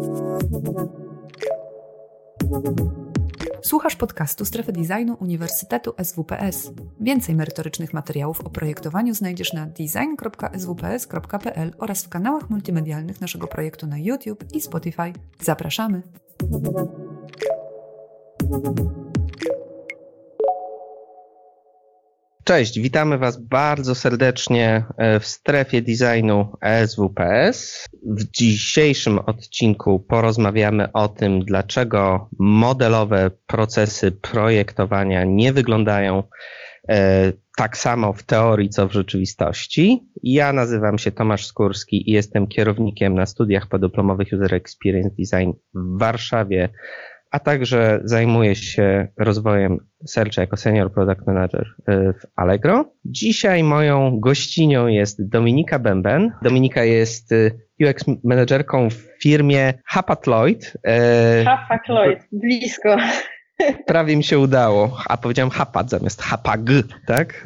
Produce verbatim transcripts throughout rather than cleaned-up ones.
Słuchasz podcastu Strefy Designu Uniwersytetu S W P S. Więcej merytorycznych materiałów o projektowaniu znajdziesz na design kropka s w p s kropka p l oraz w kanałach multimedialnych naszego projektu na YouTube i Spotify. Zapraszamy! Cześć, witamy Was bardzo serdecznie w Strefie Designu S W P S. W dzisiejszym odcinku porozmawiamy o tym, dlaczego modelowe procesy projektowania nie wyglądają e, tak samo w teorii, co w rzeczywistości. Ja nazywam się Tomasz Skórski i jestem kierownikiem na studiach podyplomowych User Experience Design w Warszawie, a także zajmuję się rozwojem Searcha jako Senior Product Manager w Allegro. Dzisiaj moją gościnią jest Dominika Bęben. Dominika jest U X menedżerką w firmie Hapag-Lloyd. Hapag-Lloyd, blisko. Prawie mi się udało, a powiedziałem Hapag zamiast Hapag, tak?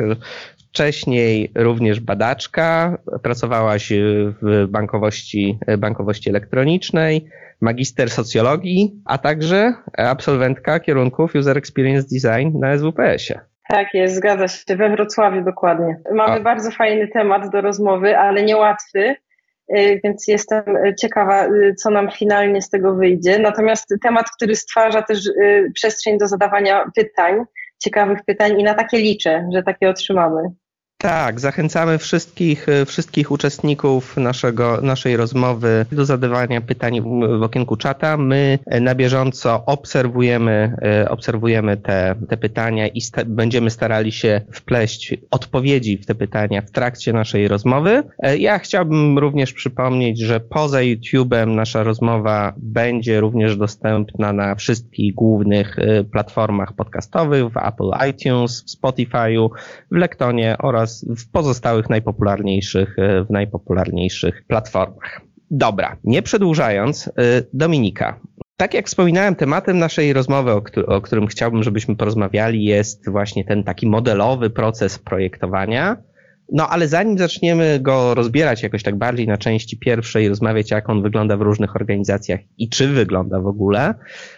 Wcześniej również badaczka, pracowałaś w bankowości, bankowości elektronicznej, magister socjologii, a także absolwentka kierunków User Experience Design na S W P S-ie. Tak jest, zgadza się, we Wrocławiu dokładnie. Mamy a. bardzo fajny temat do rozmowy, ale niełatwy, więc jestem ciekawa, co nam finalnie z tego wyjdzie. Natomiast temat, który stwarza też przestrzeń do zadawania pytań, ciekawych pytań i na takie liczę, że takie otrzymamy. Tak, zachęcamy wszystkich, wszystkich uczestników naszego, naszej rozmowy do zadawania pytań w okienku czata. My na bieżąco obserwujemy, obserwujemy te, te pytania i sta- będziemy starali się wpleść odpowiedzi w te pytania w trakcie naszej rozmowy. Ja chciałbym również przypomnieć, że poza YouTube'em nasza rozmowa będzie również dostępna na wszystkich głównych platformach podcastowych, w Apple iTunes, w Spotify'u, w Lektonie oraz w pozostałych najpopularniejszych, w najpopularniejszych platformach. Dobra, nie przedłużając, Dominika, tak jak wspominałem, tematem naszej rozmowy, o, któ- o którym chciałbym, żebyśmy porozmawiali, jest właśnie ten taki modelowy proces projektowania. No ale zanim zaczniemy go rozbierać jakoś tak bardziej na części pierwszej, rozmawiać, jak on wygląda w różnych organizacjach i czy wygląda w ogóle,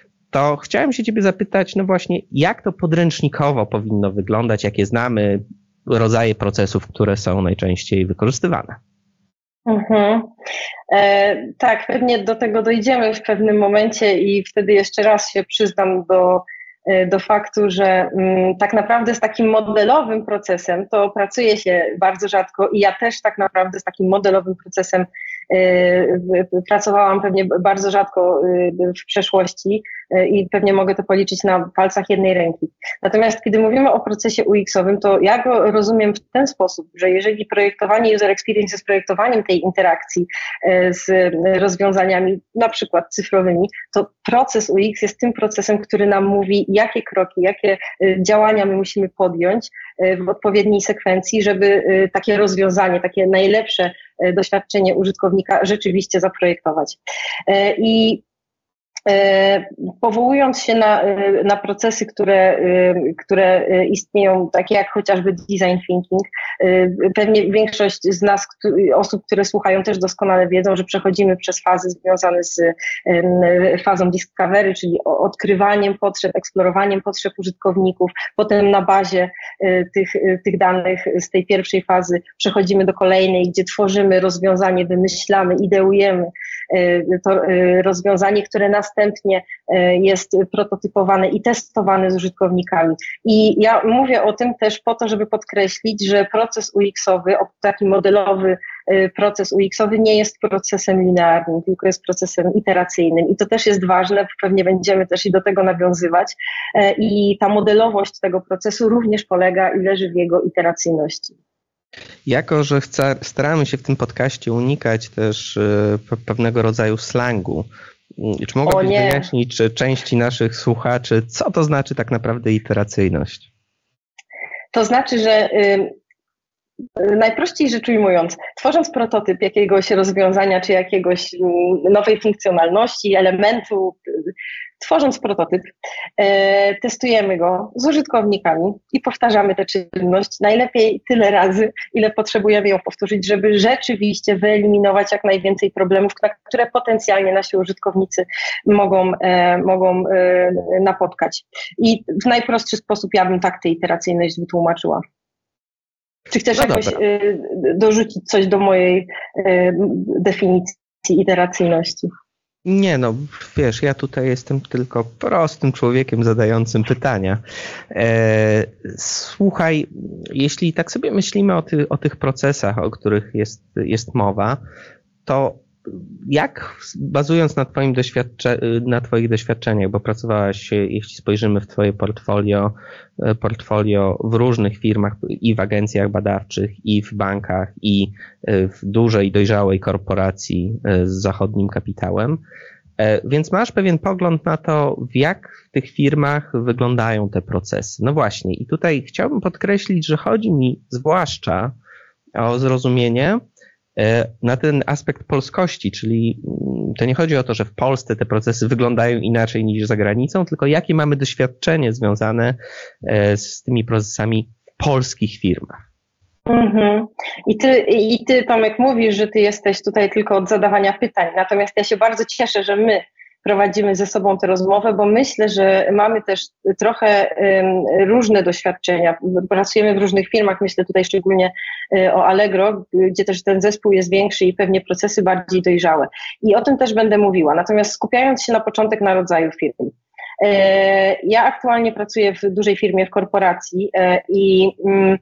to chciałem się Ciebie zapytać, no właśnie, jak to podręcznikowo powinno wyglądać, jakie znamy rodzaje procesów, które są najczęściej wykorzystywane. Mhm. E, tak, pewnie do tego dojdziemy w pewnym momencie i wtedy jeszcze raz się przyznam do, do faktu, że m, tak naprawdę z takim modelowym procesem to pracuje się bardzo rzadko i ja też tak naprawdę z takim modelowym procesem pracowałam pewnie bardzo rzadko w przeszłości i pewnie mogę to policzyć na palcach jednej ręki. Natomiast kiedy mówimy o procesie U X-owym, to ja go rozumiem w ten sposób, że jeżeli projektowanie user experience jest projektowaniem tej interakcji z rozwiązaniami na przykład cyfrowymi, to proces U X jest tym procesem, który nam mówi, jakie kroki, jakie działania my musimy podjąć w odpowiedniej sekwencji, żeby takie rozwiązanie, takie najlepsze doświadczenie użytkownika rzeczywiście zaprojektować. I powołując się na, na procesy, które, które istnieją, takie jak chociażby design thinking, pewnie większość z nas, osób, które słuchają, też doskonale wiedzą, że przechodzimy przez fazy związane z fazą discovery, czyli odkrywaniem potrzeb, eksplorowaniem potrzeb użytkowników, potem na bazie tych, tych danych z tej pierwszej fazy przechodzimy do kolejnej, gdzie tworzymy rozwiązanie, wymyślamy, ideujemy to rozwiązanie, które następnie jest prototypowane i testowane z użytkownikami. I ja mówię o tym też po to, żeby podkreślić, że proces U X-owy, taki modelowy proces U X-owy nie jest procesem linearnym, tylko jest procesem iteracyjnym i to też jest ważne, pewnie będziemy też i do tego nawiązywać i ta modelowość tego procesu również polega i leży w jego iteracyjności. Jako że chca, staramy się w tym podcaście unikać też y, pewnego rodzaju slangu, czy mogłabyś wyjaśnić czy części naszych słuchaczy, co to znaczy tak naprawdę iteracyjność? To znaczy, że y, najprościej rzecz ujmując, tworząc prototyp jakiegoś rozwiązania czy jakiegoś nowej funkcjonalności, elementu, tworząc prototyp, e, testujemy go z użytkownikami i powtarzamy tę czynność najlepiej tyle razy, ile potrzebujemy ją powtórzyć, żeby rzeczywiście wyeliminować jak najwięcej problemów, na które potencjalnie nasi użytkownicy mogą, e, mogą e, napotkać. I w najprostszy sposób ja bym tak tę iteracyjność wytłumaczyła. Czy chcesz no jakoś y, dorzucić coś do mojej y, definicji iteracyjności? Nie no, wiesz, ja tutaj jestem tylko prostym człowiekiem zadającym pytania. E, słuchaj, jeśli tak sobie myślimy o, ty, o tych procesach, o których jest, jest mowa, to jak, bazując na twoim doświadcze, na twoich doświadczeniach, bo pracowałaś, jeśli spojrzymy w twoje portfolio, portfolio w różnych firmach i w agencjach badawczych, i w bankach, i w dużej, dojrzałej korporacji z zachodnim kapitałem, więc masz pewien pogląd na to, jak w tych firmach wyglądają te procesy. No właśnie, i tutaj chciałbym podkreślić, że chodzi mi zwłaszcza o zrozumienie na ten aspekt polskości, czyli to nie chodzi o to, że w Polsce te procesy wyglądają inaczej niż za granicą, tylko jakie mamy doświadczenie związane z tymi procesami w polskich firmach. Mm-hmm. I ty, i ty, Tomek, mówisz, że ty jesteś tutaj tylko od zadawania pytań, natomiast ja się bardzo cieszę, że my prowadzimy ze sobą tę rozmowę, bo myślę, że mamy też trochę um, różne doświadczenia. Pracujemy w różnych firmach, myślę tutaj szczególnie um, o Allegro, gdzie też ten zespół jest większy i pewnie procesy bardziej dojrzałe. I o tym też będę mówiła. Natomiast skupiając się na początek na rodzaju firm. Um, ja aktualnie pracuję w dużej firmie, w korporacji um, i um,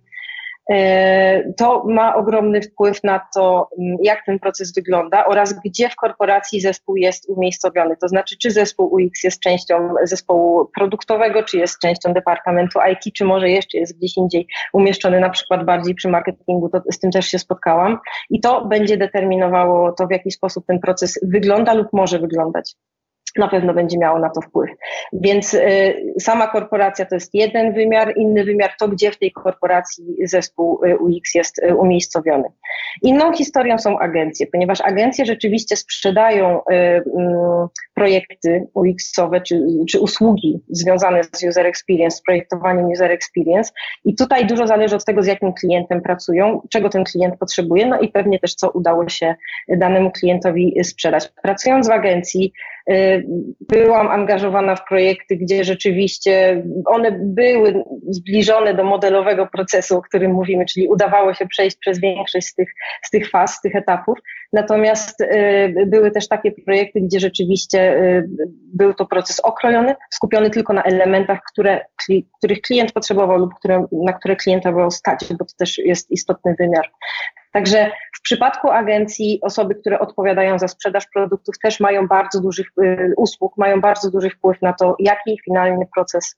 to ma ogromny wpływ na to, jak ten proces wygląda oraz gdzie w korporacji zespół jest umiejscowiony. To znaczy, czy zespół U X jest częścią zespołu produktowego, czy jest częścią departamentu I T, czy może jeszcze jest gdzieś indziej umieszczony, na przykład bardziej przy marketingu. To z tym też się spotkałam. I to będzie determinowało to, w jaki sposób ten proces wygląda lub może wyglądać. Na pewno będzie miało na to wpływ. Więc y, sama korporacja to jest jeden wymiar, inny wymiar to, gdzie w tej korporacji zespół y, U X jest y, umiejscowiony. Inną historią są agencje, ponieważ agencje rzeczywiście sprzedają y, y, projekty U X-owe czy, czy usługi związane z user experience, z projektowaniem user experience i tutaj dużo zależy od tego, z jakim klientem pracują, czego ten klient potrzebuje, no i pewnie też co udało się danemu klientowi sprzedać. Pracując w agencji, byłam angażowana w projekty, gdzie rzeczywiście one były zbliżone do modelowego procesu, o którym mówimy, czyli udawało się przejść przez większość z tych, z tych faz, z tych etapów. Natomiast y, były też takie projekty, gdzie rzeczywiście y, był to proces okrojony, skupiony tylko na elementach, które, kli, których klient potrzebował lub które, na które klienta było stać, bo to też jest istotny wymiar. Także w przypadku agencji osoby, które odpowiadają za sprzedaż produktów też mają bardzo duży y, usług, mają bardzo duży wpływ na to, jaki finalny proces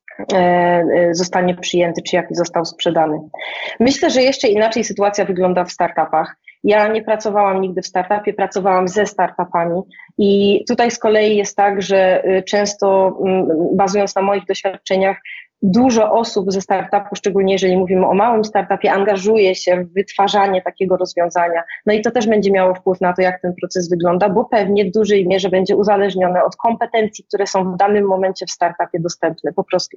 zostanie przyjęty, czy jaki został sprzedany. Myślę, że jeszcze inaczej sytuacja wygląda w startupach. Ja nie pracowałam nigdy w startupie, pracowałam ze startupami i tutaj z kolei jest tak, że często bazując na moich doświadczeniach, dużo osób ze startupu, szczególnie jeżeli mówimy o małym startupie, angażuje się w wytwarzanie takiego rozwiązania. No i to też będzie miało wpływ na to, jak ten proces wygląda, bo pewnie w dużej mierze będzie uzależnione od kompetencji, które są w danym momencie w startupie dostępne po prostu.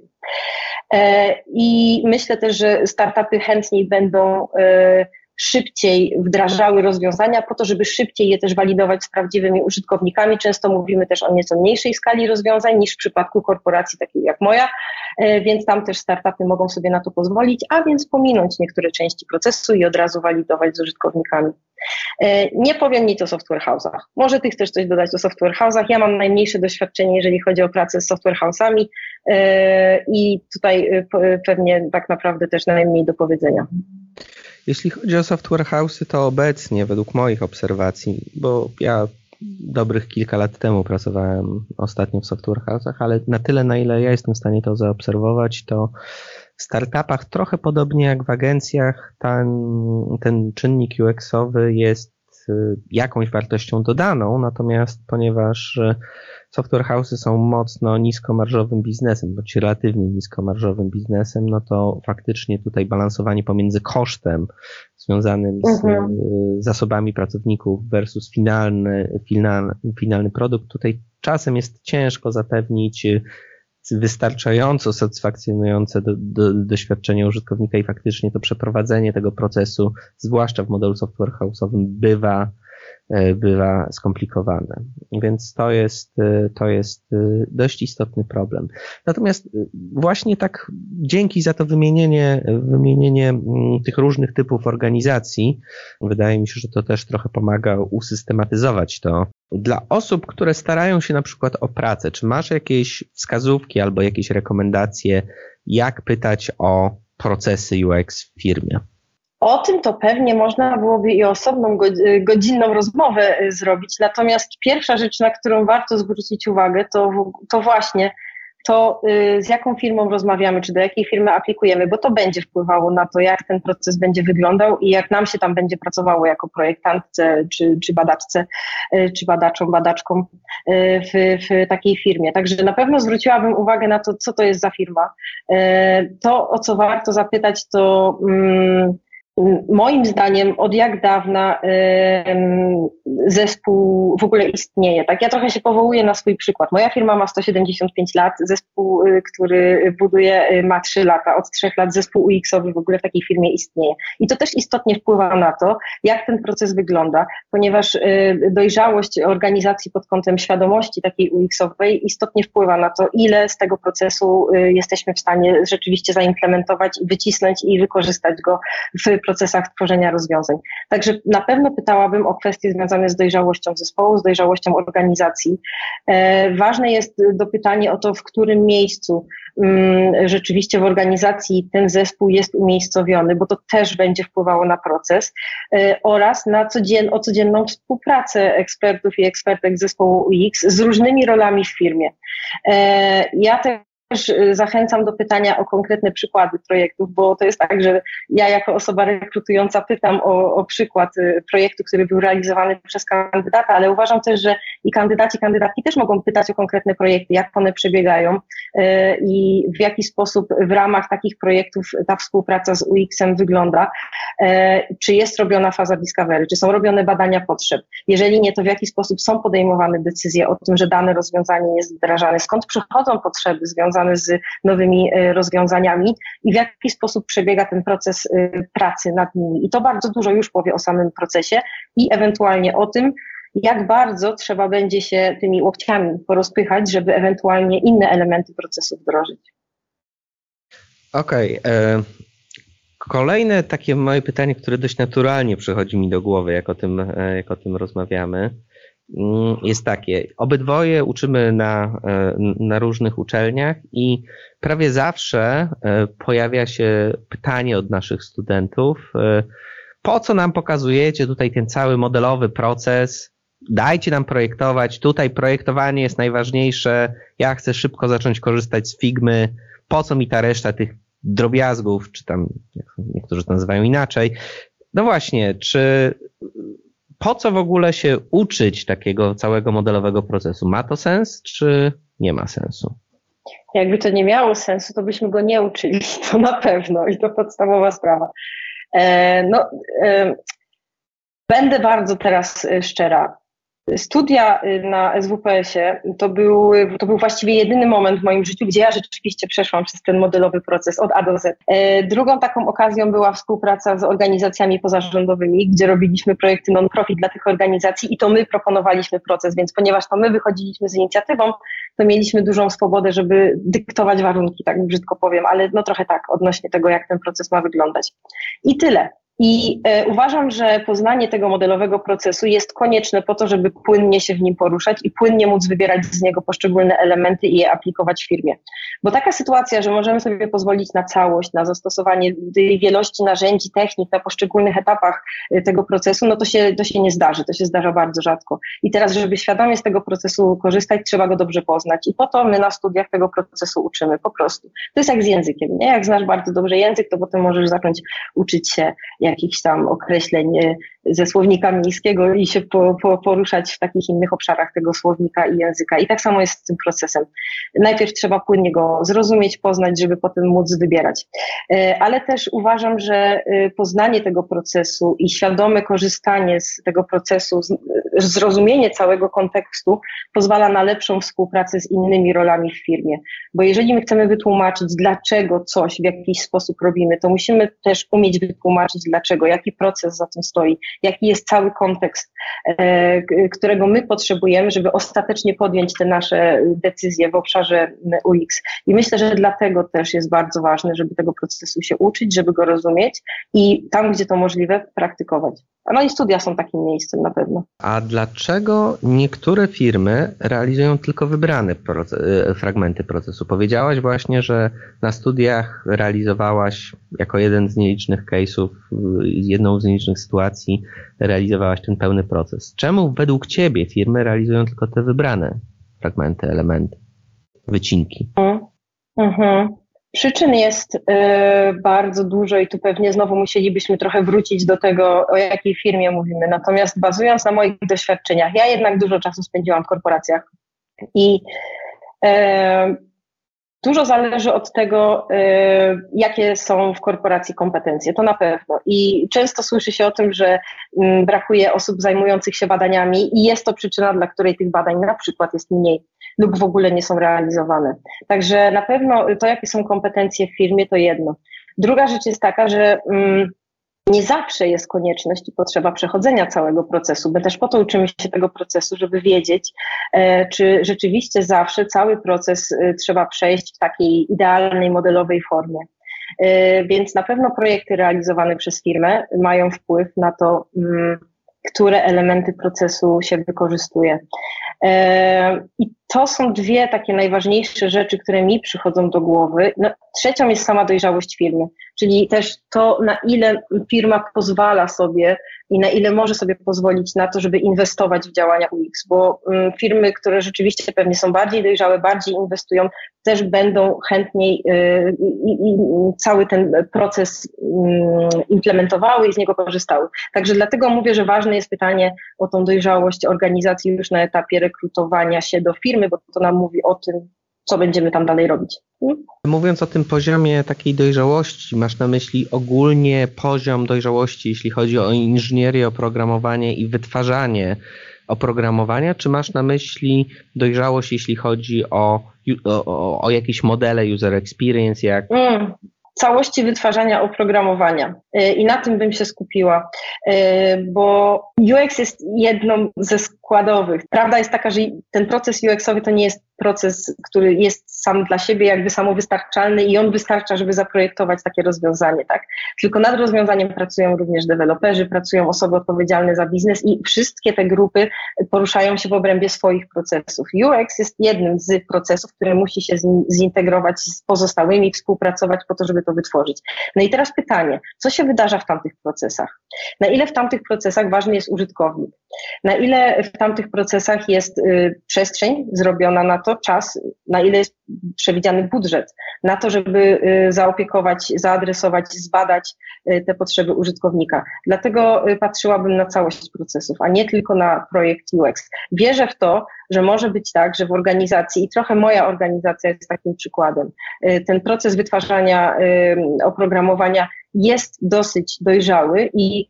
I myślę też, że startupy chętniej będą szybciej wdrażały rozwiązania po to, żeby szybciej je też walidować z prawdziwymi użytkownikami. Często mówimy też o nieco mniejszej skali rozwiązań niż w przypadku korporacji takiej jak moja, więc tam też startupy mogą sobie na to pozwolić, a więc pominąć niektóre części procesu i od razu walidować z użytkownikami. Nie powiem nic o software house'ach. Może ty chcesz coś dodać o software house'ach. Ja mam najmniejsze doświadczenie, jeżeli chodzi o pracę z software house'ami i tutaj pewnie tak naprawdę też najmniej do powiedzenia. Jeśli chodzi o software house'y, to obecnie według moich obserwacji, bo ja dobrych kilka lat temu pracowałem ostatnio w software house'ach, ale na tyle, na ile ja jestem w stanie to zaobserwować, to w startupach trochę podobnie jak w agencjach ten, ten czynnik U X-owy jest jakąś wartością dodaną, natomiast ponieważ software house'y są mocno niskomarżowym biznesem, bądź relatywnie niskomarżowym biznesem, no to faktycznie tutaj balansowanie pomiędzy kosztem związanym z mhm. zasobami pracowników versus finalny, finalny, finalny produkt tutaj czasem jest ciężko zapewnić wystarczająco satysfakcjonujące do, do, doświadczenie użytkownika i faktycznie to przeprowadzenie tego procesu, zwłaszcza w modelu software house'owym, bywa, bywa skomplikowane. Więc to jest, to jest dość istotny problem. Natomiast właśnie tak dzięki za to wymienienie, wymienienie tych różnych typów organizacji, wydaje mi się, że to też trochę pomaga usystematyzować to. Dla osób, które starają się na przykład o pracę, czy masz jakieś wskazówki albo jakieś rekomendacje, jak pytać o procesy U X w firmie? O tym to pewnie można byłoby i osobną godzinną rozmowę zrobić, natomiast pierwsza rzecz, na którą warto zwrócić uwagę, to, to właśnie to, z jaką firmą rozmawiamy, czy do jakiej firmy aplikujemy, bo to będzie wpływało na to, jak ten proces będzie wyglądał i jak nam się tam będzie pracowało jako projektantce, czy, czy badaczce, czy badaczom, badaczkom w, w takiej firmie. Także na pewno zwróciłabym uwagę na to, co to jest za firma. To, o co warto zapytać, to moim zdaniem od jak dawna zespół w ogóle istnieje. Tak, ja trochę się powołuję na swój przykład. Moja firma ma sto siedemdziesiąt pięć lat, zespół, który buduje, ma trzy lata. Od trzech lat zespół U X-owy w ogóle w takiej firmie istnieje. I to też istotnie wpływa na to, jak ten proces wygląda, ponieważ dojrzałość organizacji pod kątem świadomości takiej U X-owej istotnie wpływa na to, ile z tego procesu jesteśmy w stanie rzeczywiście zaimplementować, wycisnąć i wykorzystać go w procesach tworzenia rozwiązań. Także na pewno pytałabym o kwestie związane z dojrzałością zespołu, z dojrzałością organizacji. E, ważne jest dopytanie o to, w którym miejscu um, rzeczywiście w organizacji ten zespół jest umiejscowiony, bo to też będzie wpływało na proces e, oraz na codzien, o codzienną współpracę ekspertów i ekspertek zespołu U X z różnymi rolami w firmie. E, ja te Też zachęcam do pytania o konkretne przykłady projektów, bo to jest tak, że ja jako osoba rekrutująca pytam o, o przykład projektu, który był realizowany przez kandydata, ale uważam też, że i kandydaci, kandydatki też mogą pytać o konkretne projekty, jak one przebiegają i w jaki sposób w ramach takich projektów ta współpraca z U X-em wygląda, czy jest robiona faza discovery, czy są robione badania potrzeb. Jeżeli nie, to w jaki sposób są podejmowane decyzje o tym, że dane rozwiązanie jest wdrażane, skąd przychodzą potrzeby związane z nowymi rozwiązaniami i w jaki sposób przebiega ten proces pracy nad nimi. I to bardzo dużo już powie o samym procesie i ewentualnie o tym, jak bardzo trzeba będzie się tymi łokciami porozpychać, żeby ewentualnie inne elementy procesu wdrożyć. Okej. Okay. Kolejne takie moje pytanie, które dość naturalnie przychodzi mi do głowy, jak o tym, jak o tym rozmawiamy, jest takie. Obydwoje uczymy na, na różnych uczelniach i prawie zawsze pojawia się pytanie od naszych studentów, po co nam pokazujecie tutaj ten cały modelowy proces, dajcie nam projektować, tutaj projektowanie jest najważniejsze, ja chcę szybko zacząć korzystać z Figmy, po co mi ta reszta tych drobiazgów, czy tam niektórzy to nazywają inaczej. No właśnie, czy po co w ogóle się uczyć takiego całego modelowego procesu? Ma to sens, czy nie ma sensu? Jakby to nie miało sensu, to byśmy go nie uczyli, to na pewno i to podstawowa sprawa. E, no, e, będę bardzo teraz szczera. Studia na S W P S-ie to był, to był właściwie jedyny moment w moim życiu, gdzie ja rzeczywiście przeszłam przez ten modelowy proces od A do Z. Drugą taką okazją była współpraca z organizacjami pozarządowymi, gdzie robiliśmy projekty non-profit dla tych organizacji i to my proponowaliśmy proces, więc ponieważ to my wychodziliśmy z inicjatywą, to mieliśmy dużą swobodę, żeby dyktować warunki, tak brzydko powiem, ale no trochę tak odnośnie tego, jak ten proces ma wyglądać. I tyle. I e, uważam, że poznanie tego modelowego procesu jest konieczne po to, żeby płynnie się w nim poruszać i płynnie móc wybierać z niego poszczególne elementy i je aplikować w firmie. Bo taka sytuacja, że możemy sobie pozwolić na całość, na zastosowanie tej wielości narzędzi, technik na poszczególnych etapach tego procesu, no to się, to się nie zdarzy, to się zdarza bardzo rzadko. I teraz, żeby świadomie z tego procesu korzystać, trzeba go dobrze poznać i po to my na studiach tego procesu uczymy, po prostu. To jest jak z językiem, nie? Jak znasz bardzo dobrze język, to potem możesz zacząć uczyć się jakichś tam określeń ze słownika miejskiego i się po, po, poruszać w takich innych obszarach tego słownika i języka. I tak samo jest z tym procesem. Najpierw trzeba płynnie go zrozumieć, poznać, żeby potem móc wybierać. Ale też uważam, że poznanie tego procesu i świadome korzystanie z tego procesu, zrozumienie całego kontekstu pozwala na lepszą współpracę z innymi rolami w firmie. Bo jeżeli my chcemy wytłumaczyć, dlaczego coś w jakiś sposób robimy, to musimy też umieć wytłumaczyć dlaczego, jaki proces za tym stoi, jaki jest cały kontekst, e, którego my potrzebujemy, żeby ostatecznie podjąć te nasze decyzje w obszarze U X. I myślę, że dlatego też jest bardzo ważne, żeby tego procesu się uczyć, żeby go rozumieć i tam, gdzie to możliwe, praktykować. No i studia są takim miejscem na pewno. A dlaczego niektóre firmy realizują tylko wybrane proces, fragmenty procesu? Powiedziałaś właśnie, że na studiach realizowałaś jako jeden z nielicznych case'ów, jedną z nielicznych sytuacji realizowałaś ten pełny proces. Czemu według Ciebie firmy realizują tylko te wybrane fragmenty, elementy, wycinki? Mhm. Przyczyn jest y, bardzo dużo i tu pewnie znowu musielibyśmy trochę wrócić do tego, o jakiej firmie mówimy. Natomiast bazując na moich doświadczeniach, ja jednak dużo czasu spędziłam w korporacjach i y, dużo zależy od tego, y, jakie są w korporacji kompetencje, to na pewno. I często słyszy się o tym, że y, brakuje osób zajmujących się badaniami i jest to przyczyna, dla której tych badań na przykład jest mniej lub w ogóle nie są realizowane. Także na pewno to, jakie są kompetencje w firmie, to jedno. Druga rzecz jest taka, że mm, nie zawsze jest konieczność i potrzeba przechodzenia całego procesu. My też po to uczymy się tego procesu, żeby wiedzieć, e, czy rzeczywiście zawsze cały proces e, trzeba przejść w takiej idealnej, modelowej formie. E, więc na pewno projekty realizowane przez firmę mają wpływ na to, mm, które elementy procesu się wykorzystuje. I to są dwie takie najważniejsze rzeczy, które mi przychodzą do głowy. No, trzecią jest sama dojrzałość firmy, czyli też to, na ile firma pozwala sobie i na ile może sobie pozwolić na to, żeby inwestować w działania U X, bo um, firmy, które rzeczywiście pewnie są bardziej dojrzałe, bardziej inwestują, też będą chętniej y, y, y, cały ten proces y, implementowały i z niego korzystały. Także dlatego mówię, że ważne jest pytanie o tą dojrzałość organizacji już na etapie rekrutowania się do firmy, bo to nam mówi o tym, co będziemy tam dalej robić. Hmm? Mówiąc o tym poziomie takiej dojrzałości, masz na myśli ogólnie poziom dojrzałości, jeśli chodzi o inżynierię, oprogramowanie i wytwarzanie oprogramowania, czy masz na myśli dojrzałość, jeśli chodzi o, o, o jakieś modele user experience, jak... Hmm. Całości wytwarzania oprogramowania i na tym bym się skupiła, bo U X jest jedną ze składowych. Prawda jest taka, że ten proces U X-owy to nie jest proces, który jest sam dla siebie jakby samowystarczalny i on wystarcza, żeby zaprojektować takie rozwiązanie, tak? Tylko nad rozwiązaniem pracują również deweloperzy, pracują osoby odpowiedzialne za biznes i wszystkie te grupy poruszają się w obrębie swoich procesów. U X jest jednym z procesów, które musi się zintegrować z pozostałymi, współpracować po to, żeby to wytworzyć. No i teraz pytanie, co się wydarza w tamtych procesach? Na ile w tamtych procesach ważny jest użytkownik? Na ile w tamtych procesach jest y, przestrzeń zrobiona na to, czas, na ile jest przewidziany budżet, na to, żeby y, zaopiekować, zaadresować, zbadać y, te potrzeby użytkownika. Dlatego y, patrzyłabym na całość procesów, a nie tylko na projekt U X. Wierzę w to, że może być tak, że w organizacji, i trochę moja organizacja jest takim przykładem, y, ten proces wytwarzania y, oprogramowania jest dosyć dojrzały i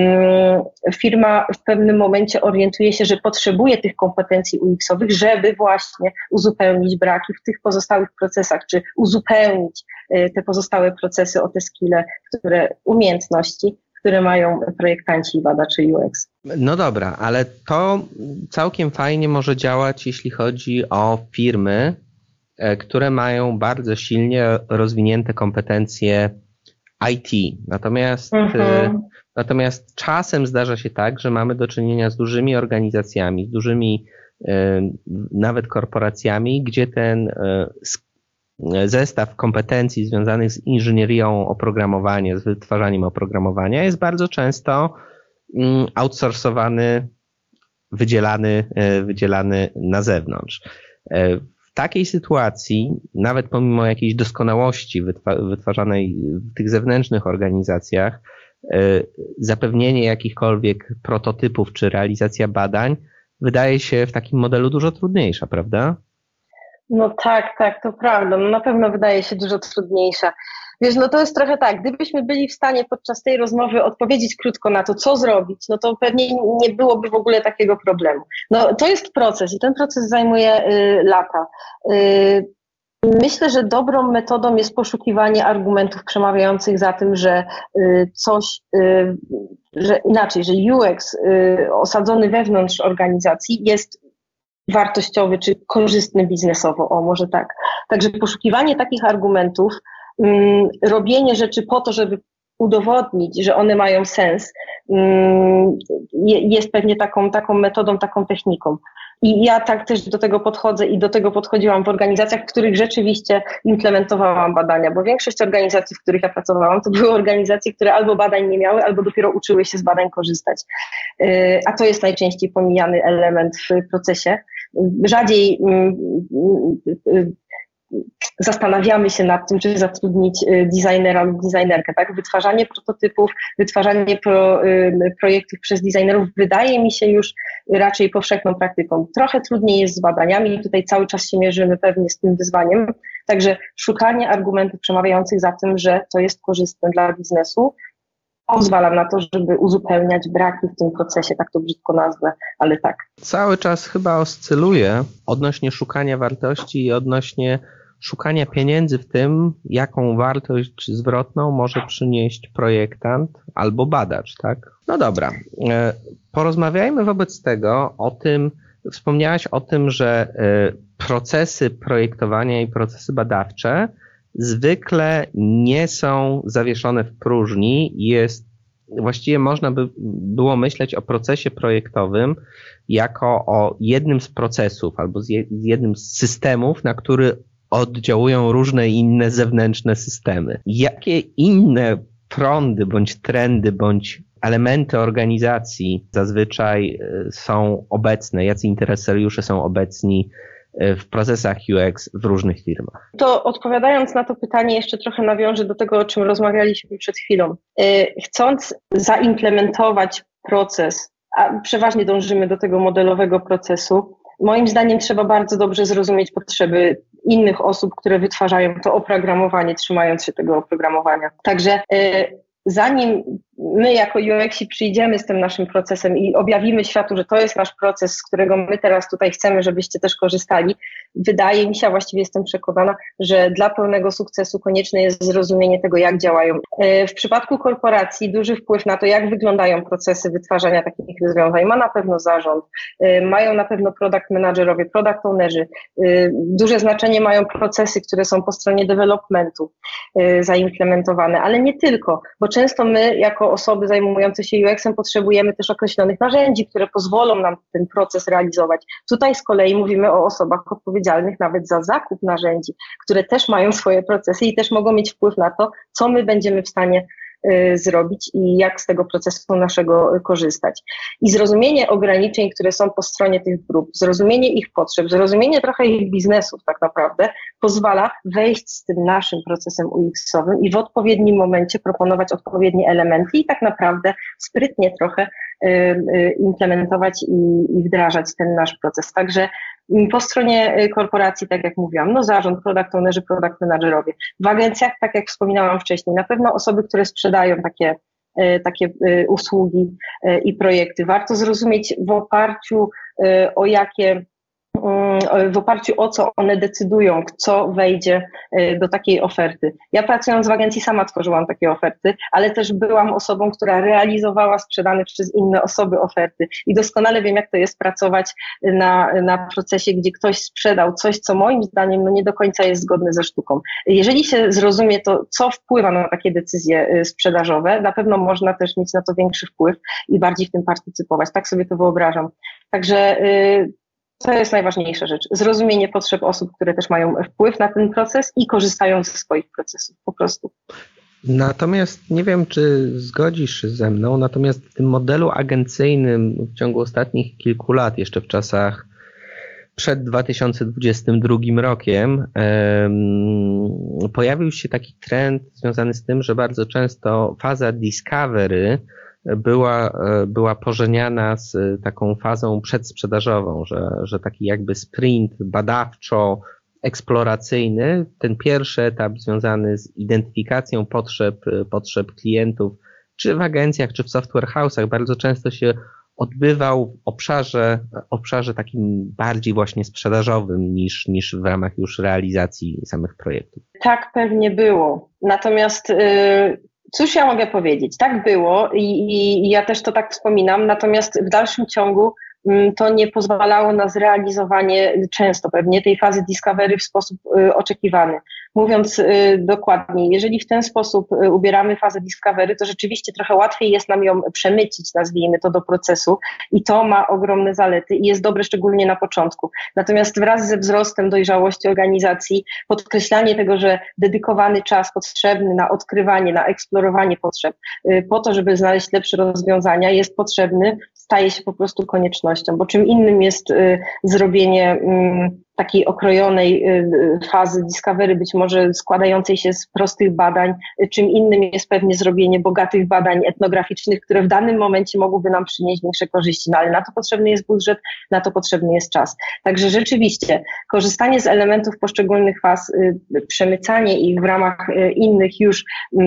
firma w pewnym momencie orientuje się, że potrzebuje tych kompetencji U X-owych, żeby właśnie uzupełnić braki w tych pozostałych procesach, czy uzupełnić te pozostałe procesy o te skille, które, umiejętności, które mają projektanci i badacze U X. No dobra, ale to całkiem fajnie może działać, jeśli chodzi o firmy, które mają bardzo silnie rozwinięte kompetencje I T. Natomiast mhm. Natomiast czasem zdarza się tak, że mamy do czynienia z dużymi organizacjami, z dużymi nawet korporacjami, gdzie ten zestaw kompetencji związanych z inżynierią oprogramowania, z wytwarzaniem oprogramowania jest bardzo często outsourcowany, wydzielany, wydzielany na zewnątrz. W takiej sytuacji, nawet pomimo jakiejś doskonałości wytwarzanej w tych zewnętrznych organizacjach, zapewnienie jakichkolwiek prototypów czy realizacja badań wydaje się w takim modelu dużo trudniejsza, prawda? No tak, tak, to prawda. No na pewno wydaje się dużo trudniejsza. Wiesz, no to jest trochę tak, gdybyśmy byli w stanie podczas tej rozmowy odpowiedzieć krótko na to, co zrobić, no to pewnie nie byłoby w ogóle takiego problemu. No to jest proces i ten proces zajmuje y, lata. Y, myślę, że dobrą metodą jest poszukiwanie argumentów przemawiających za tym, że y, coś, y, że inaczej, że U X y, osadzony wewnątrz organizacji jest wartościowy czy korzystny biznesowo, o może tak. Także poszukiwanie takich argumentów, um, robienie rzeczy po to, żeby udowodnić, że one mają sens, um, je, jest pewnie taką, taką metodą, taką techniką. I ja tak też do tego podchodzę i do tego podchodziłam w organizacjach, w których rzeczywiście implementowałam badania, bo większość organizacji, w których ja pracowałam, to były organizacje, które albo badań nie miały, albo dopiero uczyły się z badań korzystać. A to jest najczęściej pomijany element w procesie. Rzadziej zastanawiamy się nad tym, czy zatrudnić designera lub designerkę, tak? Wytwarzanie prototypów, wytwarzanie pro, projektów przez designerów wydaje mi się już raczej powszechną praktyką. Trochę trudniej jest z badaniami i tutaj cały czas się mierzymy pewnie z tym wyzwaniem. Także szukanie argumentów przemawiających za tym, że to jest korzystne dla biznesu, pozwala na to, żeby uzupełniać braki w tym procesie, tak to brzydko nazwę, ale tak. Cały czas chyba oscyluje odnośnie szukania wartości i odnośnie szukania pieniędzy w tym, jaką wartość zwrotną może przynieść projektant albo badacz, tak? No dobra, porozmawiajmy wobec tego o tym, wspomniałaś o tym, że procesy projektowania i procesy badawcze zwykle nie są zawieszone w próżni. Jest, właściwie można by było myśleć o procesie projektowym jako o jednym z procesów albo z jednym z systemów, na który oddziałują różne inne zewnętrzne systemy. Jakie inne prądy bądź trendy bądź elementy organizacji zazwyczaj są obecne, jacy interesariusze są obecni w procesach U X w różnych firmach? To odpowiadając na to pytanie, jeszcze trochę nawiążę do tego, o czym rozmawialiśmy przed chwilą. Chcąc zaimplementować proces, a przeważnie dążymy do tego modelowego procesu, moim zdaniem trzeba bardzo dobrze zrozumieć potrzeby innych osób, które wytwarzają to oprogramowanie, trzymając się tego oprogramowania. Także zanim my jako U X-i przyjdziemy z tym naszym procesem i objawimy światu, że to jest nasz proces, z którego my teraz tutaj chcemy, żebyście też korzystali, wydaje mi się, a właściwie jestem przekonana, że dla pełnego sukcesu konieczne jest zrozumienie tego, jak działają. W przypadku korporacji duży wpływ na to, jak wyglądają procesy wytwarzania takich rozwiązań ma na pewno zarząd, mają na pewno product managerowie, product ownerzy. Duże znaczenie mają procesy, które są po stronie developmentu zaimplementowane, ale nie tylko, bo często my jako osoby zajmujące się U X-em potrzebujemy też określonych narzędzi, które pozwolą nam ten proces realizować. Tutaj z kolei mówimy o osobach odpowiedzialnych nawet za zakup narzędzi, które też mają swoje procesy i też mogą mieć wpływ na to, co my będziemy w stanie y, zrobić i jak z tego procesu naszego y, korzystać. I zrozumienie ograniczeń, które są po stronie tych grup, zrozumienie ich potrzeb, zrozumienie trochę ich biznesów tak naprawdę pozwala wejść z tym naszym procesem U X-owym i w odpowiednim momencie proponować odpowiednie elementy i tak naprawdę sprytnie trochę y, y, implementować i, i wdrażać ten nasz proces. Także po stronie korporacji, tak jak mówiłam, no zarząd, product ownerzy, product managerowie. W agencjach, tak jak wspominałam wcześniej, na pewno osoby, które sprzedają takie, takie usługi i projekty. Warto zrozumieć w oparciu o jakie w oparciu o co one decydują, co wejdzie do takiej oferty. Ja pracując w agencji sama tworzyłam takie oferty, ale też byłam osobą, która realizowała sprzedane przez inne osoby oferty i doskonale wiem, jak to jest pracować na, na procesie, gdzie ktoś sprzedał coś, co moim zdaniem no nie do końca jest zgodne ze sztuką. Jeżeli się zrozumie to, co wpływa na takie decyzje sprzedażowe, na pewno można też mieć na to większy wpływ i bardziej w tym partycypować. Tak sobie to wyobrażam. Także yy, to jest najważniejsza rzecz. Zrozumienie potrzeb osób, które też mają wpływ na ten proces i korzystają ze swoich procesów po prostu. Natomiast nie wiem, czy zgodzisz się ze mną, natomiast w tym modelu agencyjnym w ciągu ostatnich kilku lat, jeszcze w czasach przed dwa tysiące dwudziestym drugim rokiem um, pojawił się taki trend związany z tym, że bardzo często faza discovery była, była pożeniana z taką fazą przedsprzedażową, że, że taki jakby sprint badawczo eksploracyjny, ten pierwszy etap związany z identyfikacją potrzeb, potrzeb klientów, czy w agencjach, czy w software house'ach bardzo często się odbywał w obszarze, obszarze takim bardziej właśnie sprzedażowym niż, niż w ramach już realizacji samych projektów. Tak pewnie było. Natomiast yy, cóż ja mogę powiedzieć? Tak było i, i ja też to tak wspominam, natomiast w dalszym ciągu to nie pozwalało na zrealizowanie często pewnie tej fazy discovery w sposób y, oczekiwany. Mówiąc y, dokładniej, jeżeli w ten sposób y, ubieramy fazę discovery, to rzeczywiście trochę łatwiej jest nam ją przemycić, nazwijmy to, do procesu i to ma ogromne zalety i jest dobre szczególnie na początku. Natomiast wraz ze wzrostem dojrzałości organizacji, podkreślanie tego, że dedykowany czas potrzebny na odkrywanie, na eksplorowanie potrzeb, y, po to, żeby znaleźć lepsze rozwiązania, jest potrzebny, staje się po prostu koniecznością, bo czym innym jest y, zrobienie y, takiej okrojonej y, fazy discovery, być może składającej się z prostych badań, y, czym innym jest pewnie zrobienie bogatych badań etnograficznych, które w danym momencie mogłyby nam przynieść większe korzyści, no ale na to potrzebny jest budżet, na to potrzebny jest czas. Także rzeczywiście korzystanie z elementów poszczególnych faz, y, przemycanie ich w ramach y, innych już y,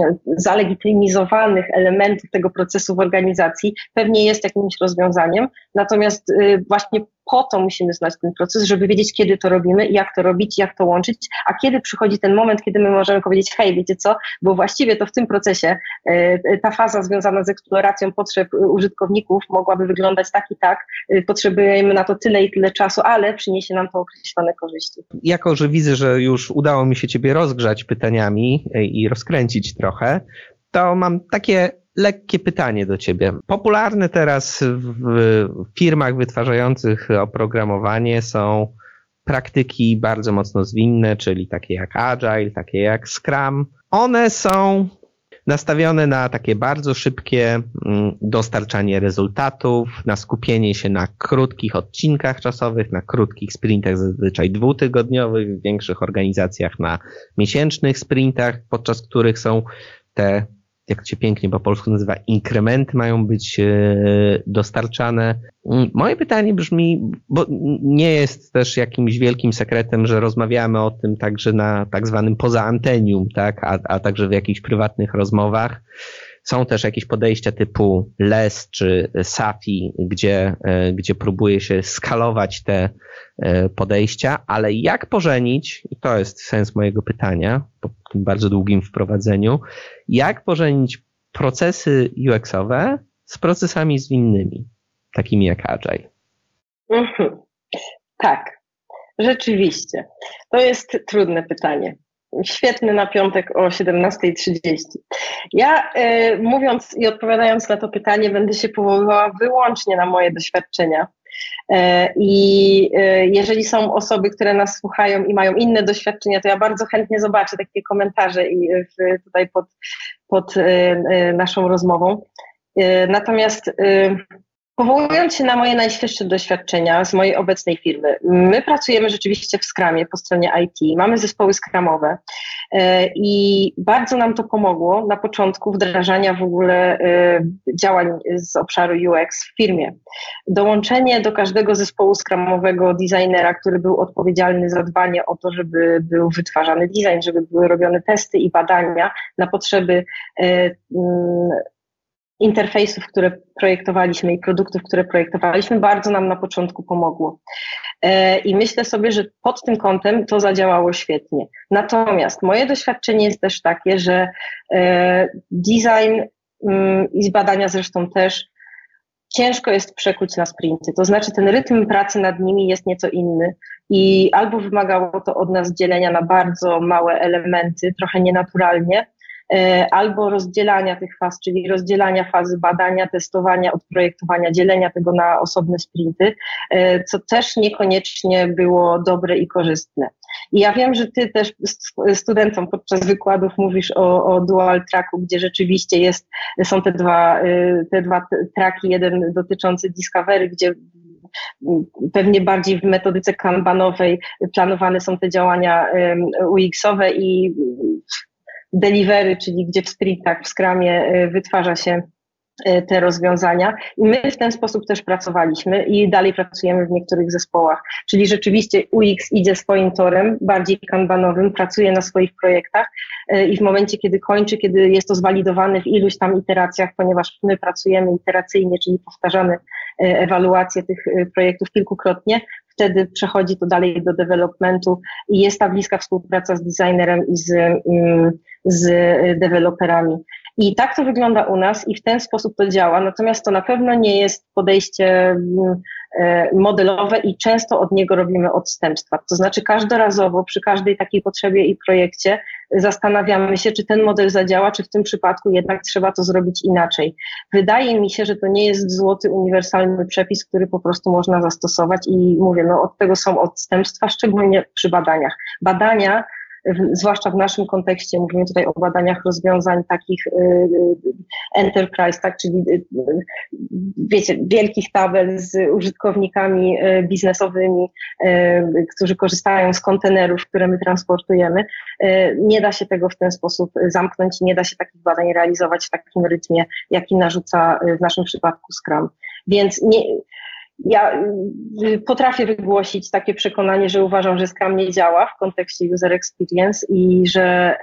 zalegitymizowanych elementów tego procesu w organizacji pewnie jest jakimś rozwiązaniem, natomiast y, właśnie po to musimy znać ten proces, żeby wiedzieć, kiedy to robimy, jak to robić, jak to łączyć, a kiedy przychodzi ten moment, kiedy my możemy powiedzieć, hej, wiecie co, bo właściwie to w tym procesie y, ta faza związana z eksploracją potrzeb użytkowników mogłaby wyglądać tak i tak, y, potrzebujemy na to tyle i tyle czasu, ale przyniesie nam to określone korzyści. Jako, że widzę, że już udało mi się Ciebie rozgrzać pytaniami i rozkręcić trochę, to mam takie lekkie pytanie do Ciebie. Popularne teraz w firmach wytwarzających oprogramowanie są praktyki bardzo mocno zwinne, czyli takie jak Agile, takie jak Scrum. One są nastawione na takie bardzo szybkie dostarczanie rezultatów, na skupienie się na krótkich odcinkach czasowych, na krótkich sprintach zazwyczaj dwutygodniowych, w większych organizacjach na miesięcznych sprintach, podczas których są te, jak to się pięknie po polsku nazywa, inkrementy mają być dostarczane. Moje pytanie brzmi, bo nie jest też jakimś wielkim sekretem, że rozmawiamy o tym także na tak zwanym pozaantenium, tak, a, a także w jakichś prywatnych rozmowach. Są też jakieś podejścia typu less czy SAFi, gdzie, gdzie próbuje się skalować te podejścia, ale jak pożenić, i to jest sens mojego pytania, po tym bardzo długim wprowadzeniu, jak pożenić procesy U X-owe z procesami zwinnymi, takimi jak Agile? Mhm. Tak, rzeczywiście. To jest trudne pytanie. Świetny na piątek o siedemnasta trzydzieści. Ja y, mówiąc i odpowiadając na to pytanie, będę się powoływała wyłącznie na moje doświadczenia. Y, I y, jeżeli są osoby, które nas słuchają i mają inne doświadczenia, to ja bardzo chętnie zobaczę takie komentarze i y, tutaj pod, pod y, y, naszą rozmową. Y, natomiast y, powołując się na moje najświeższe doświadczenia z mojej obecnej firmy, my pracujemy rzeczywiście w Scrumie po stronie I T, mamy zespoły Scrumowe i bardzo nam to pomogło na początku wdrażania w ogóle działań z obszaru U X w firmie. Dołączenie do każdego zespołu Scrumowego designera, który był odpowiedzialny za dbanie o to, żeby był wytwarzany design, żeby były robione testy i badania na potrzeby interfejsów, które projektowaliśmy i produktów, które projektowaliśmy, bardzo nam na początku pomogło. I myślę sobie, że pod tym kątem to zadziałało świetnie. Natomiast moje doświadczenie jest też takie, że design i badania zresztą też ciężko jest przekuć na sprinty. To znaczy ten rytm pracy nad nimi jest nieco inny i albo wymagało to od nas dzielenia na bardzo małe elementy, trochę nienaturalnie, albo rozdzielania tych faz, czyli rozdzielania fazy badania, testowania, odprojektowania, dzielenia tego na osobne sprinty, co też niekoniecznie było dobre i korzystne. I ja wiem, że ty też studentom podczas wykładów mówisz o, o dual tracku, gdzie rzeczywiście jest, są te dwa, te dwa tracki, jeden dotyczący discovery, gdzie pewnie bardziej w metodyce kanbanowej planowane są te działania U X-owe i delivery, czyli gdzie w sprintach, w Scrumie wytwarza się te rozwiązania i my w ten sposób też pracowaliśmy i dalej pracujemy w niektórych zespołach, czyli rzeczywiście U X idzie swoim torem, bardziej kanbanowym, pracuje na swoich projektach i w momencie, kiedy kończy, kiedy jest to zwalidowane w iluś tam iteracjach, ponieważ my pracujemy iteracyjnie, czyli powtarzamy ewaluację tych projektów kilkukrotnie, wtedy przechodzi to dalej do developmentu i jest ta bliska współpraca z designerem i z, z deweloperami. I tak to wygląda u nas i w ten sposób to działa, natomiast to na pewno nie jest podejście modelowe i często od niego robimy odstępstwa. To znaczy każdorazowo przy każdej takiej potrzebie i projekcie zastanawiamy się, czy ten model zadziała, czy w tym przypadku jednak trzeba to zrobić inaczej. Wydaje mi się, że to nie jest złoty, uniwersalny przepis, który po prostu można zastosować i mówię, no od tego są odstępstwa, szczególnie przy badaniach. Badania, zwłaszcza w naszym kontekście, mówimy tutaj o badaniach rozwiązań takich enterprise, tak, czyli wiecie, wielkich tabel z użytkownikami biznesowymi, którzy korzystają z kontenerów, które my transportujemy. Nie da się tego w ten sposób zamknąć, nie da się takich badań realizować w takim rytmie, jaki narzuca w naszym przypadku Scrum. Więc nie... Ja potrafię wygłosić takie przekonanie, że uważam, że Scrum nie działa w kontekście user experience i że,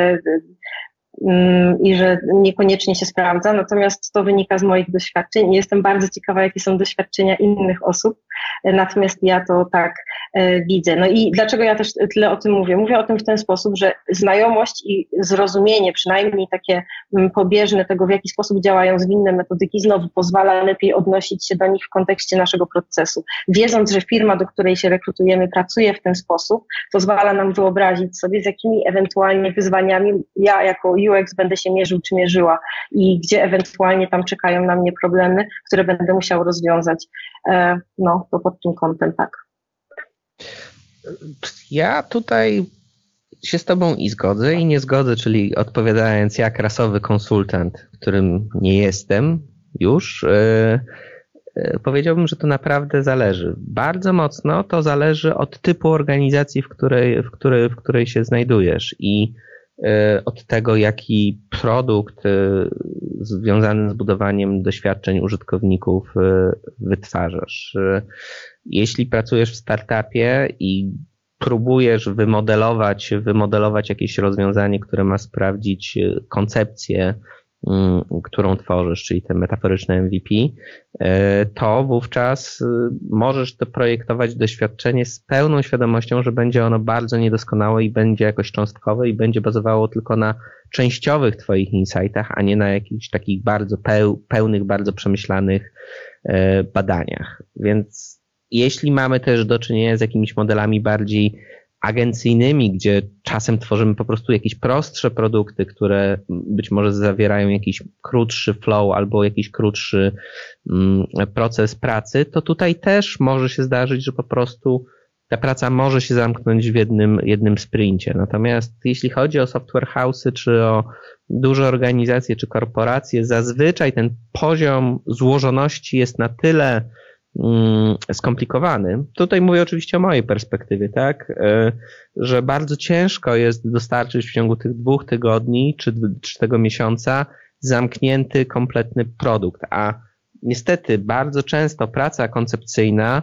i że niekoniecznie się sprawdza, natomiast to wynika z moich doświadczeń i jestem bardzo ciekawa, jakie są doświadczenia innych osób, natomiast ja to tak widzę. No i dlaczego ja też tyle o tym mówię? Mówię o tym w ten sposób, że znajomość i zrozumienie, przynajmniej takie pobieżne tego, w jaki sposób działają zwinne metodyki, znowu pozwala lepiej odnosić się do nich w kontekście naszego procesu. Wiedząc, że firma, do której się rekrutujemy, pracuje w ten sposób, pozwala nam wyobrazić sobie, z jakimi ewentualnie wyzwaniami ja jako U X będę się mierzył czy mierzyła i gdzie ewentualnie tam czekają na mnie problemy, które będę musiał rozwiązać. No, to pod tym kątem tak. Ja tutaj się z tobą i zgodzę i nie zgodzę, czyli odpowiadając jak rasowy konsultant, którym nie jestem już, yy, yy, powiedziałbym, że to naprawdę zależy. Bardzo mocno to zależy od typu organizacji, w której, w której, w której się znajdujesz i yy, od tego, jaki produkt yy, związany z budowaniem doświadczeń użytkowników yy, wytwarzasz. Yy, Jeśli pracujesz w startupie i próbujesz wymodelować, wymodelować jakieś rozwiązanie, które ma sprawdzić koncepcję, którą tworzysz, czyli te metaforyczne M V P, to wówczas możesz to projektować doświadczenie z pełną świadomością, że będzie ono bardzo niedoskonałe i będzie jakoś cząstkowe i będzie bazowało tylko na częściowych twoich insightach, a nie na jakichś takich bardzo pełnych, bardzo przemyślanych badaniach. Więc jeśli mamy też do czynienia z jakimiś modelami bardziej agencyjnymi, gdzie czasem tworzymy po prostu jakieś prostsze produkty, które być może zawierają jakiś krótszy flow albo jakiś krótszy mm, proces pracy, to tutaj też może się zdarzyć, że po prostu ta praca może się zamknąć w jednym, jednym sprincie. Natomiast jeśli chodzi o software house'y, czy o duże organizacje, czy korporacje, zazwyczaj ten poziom złożoności jest na tyle skomplikowany. Tutaj mówię oczywiście o mojej perspektywie, tak, że bardzo ciężko jest dostarczyć w ciągu tych dwóch tygodni czy, czy tego miesiąca zamknięty, kompletny produkt, a niestety bardzo często praca koncepcyjna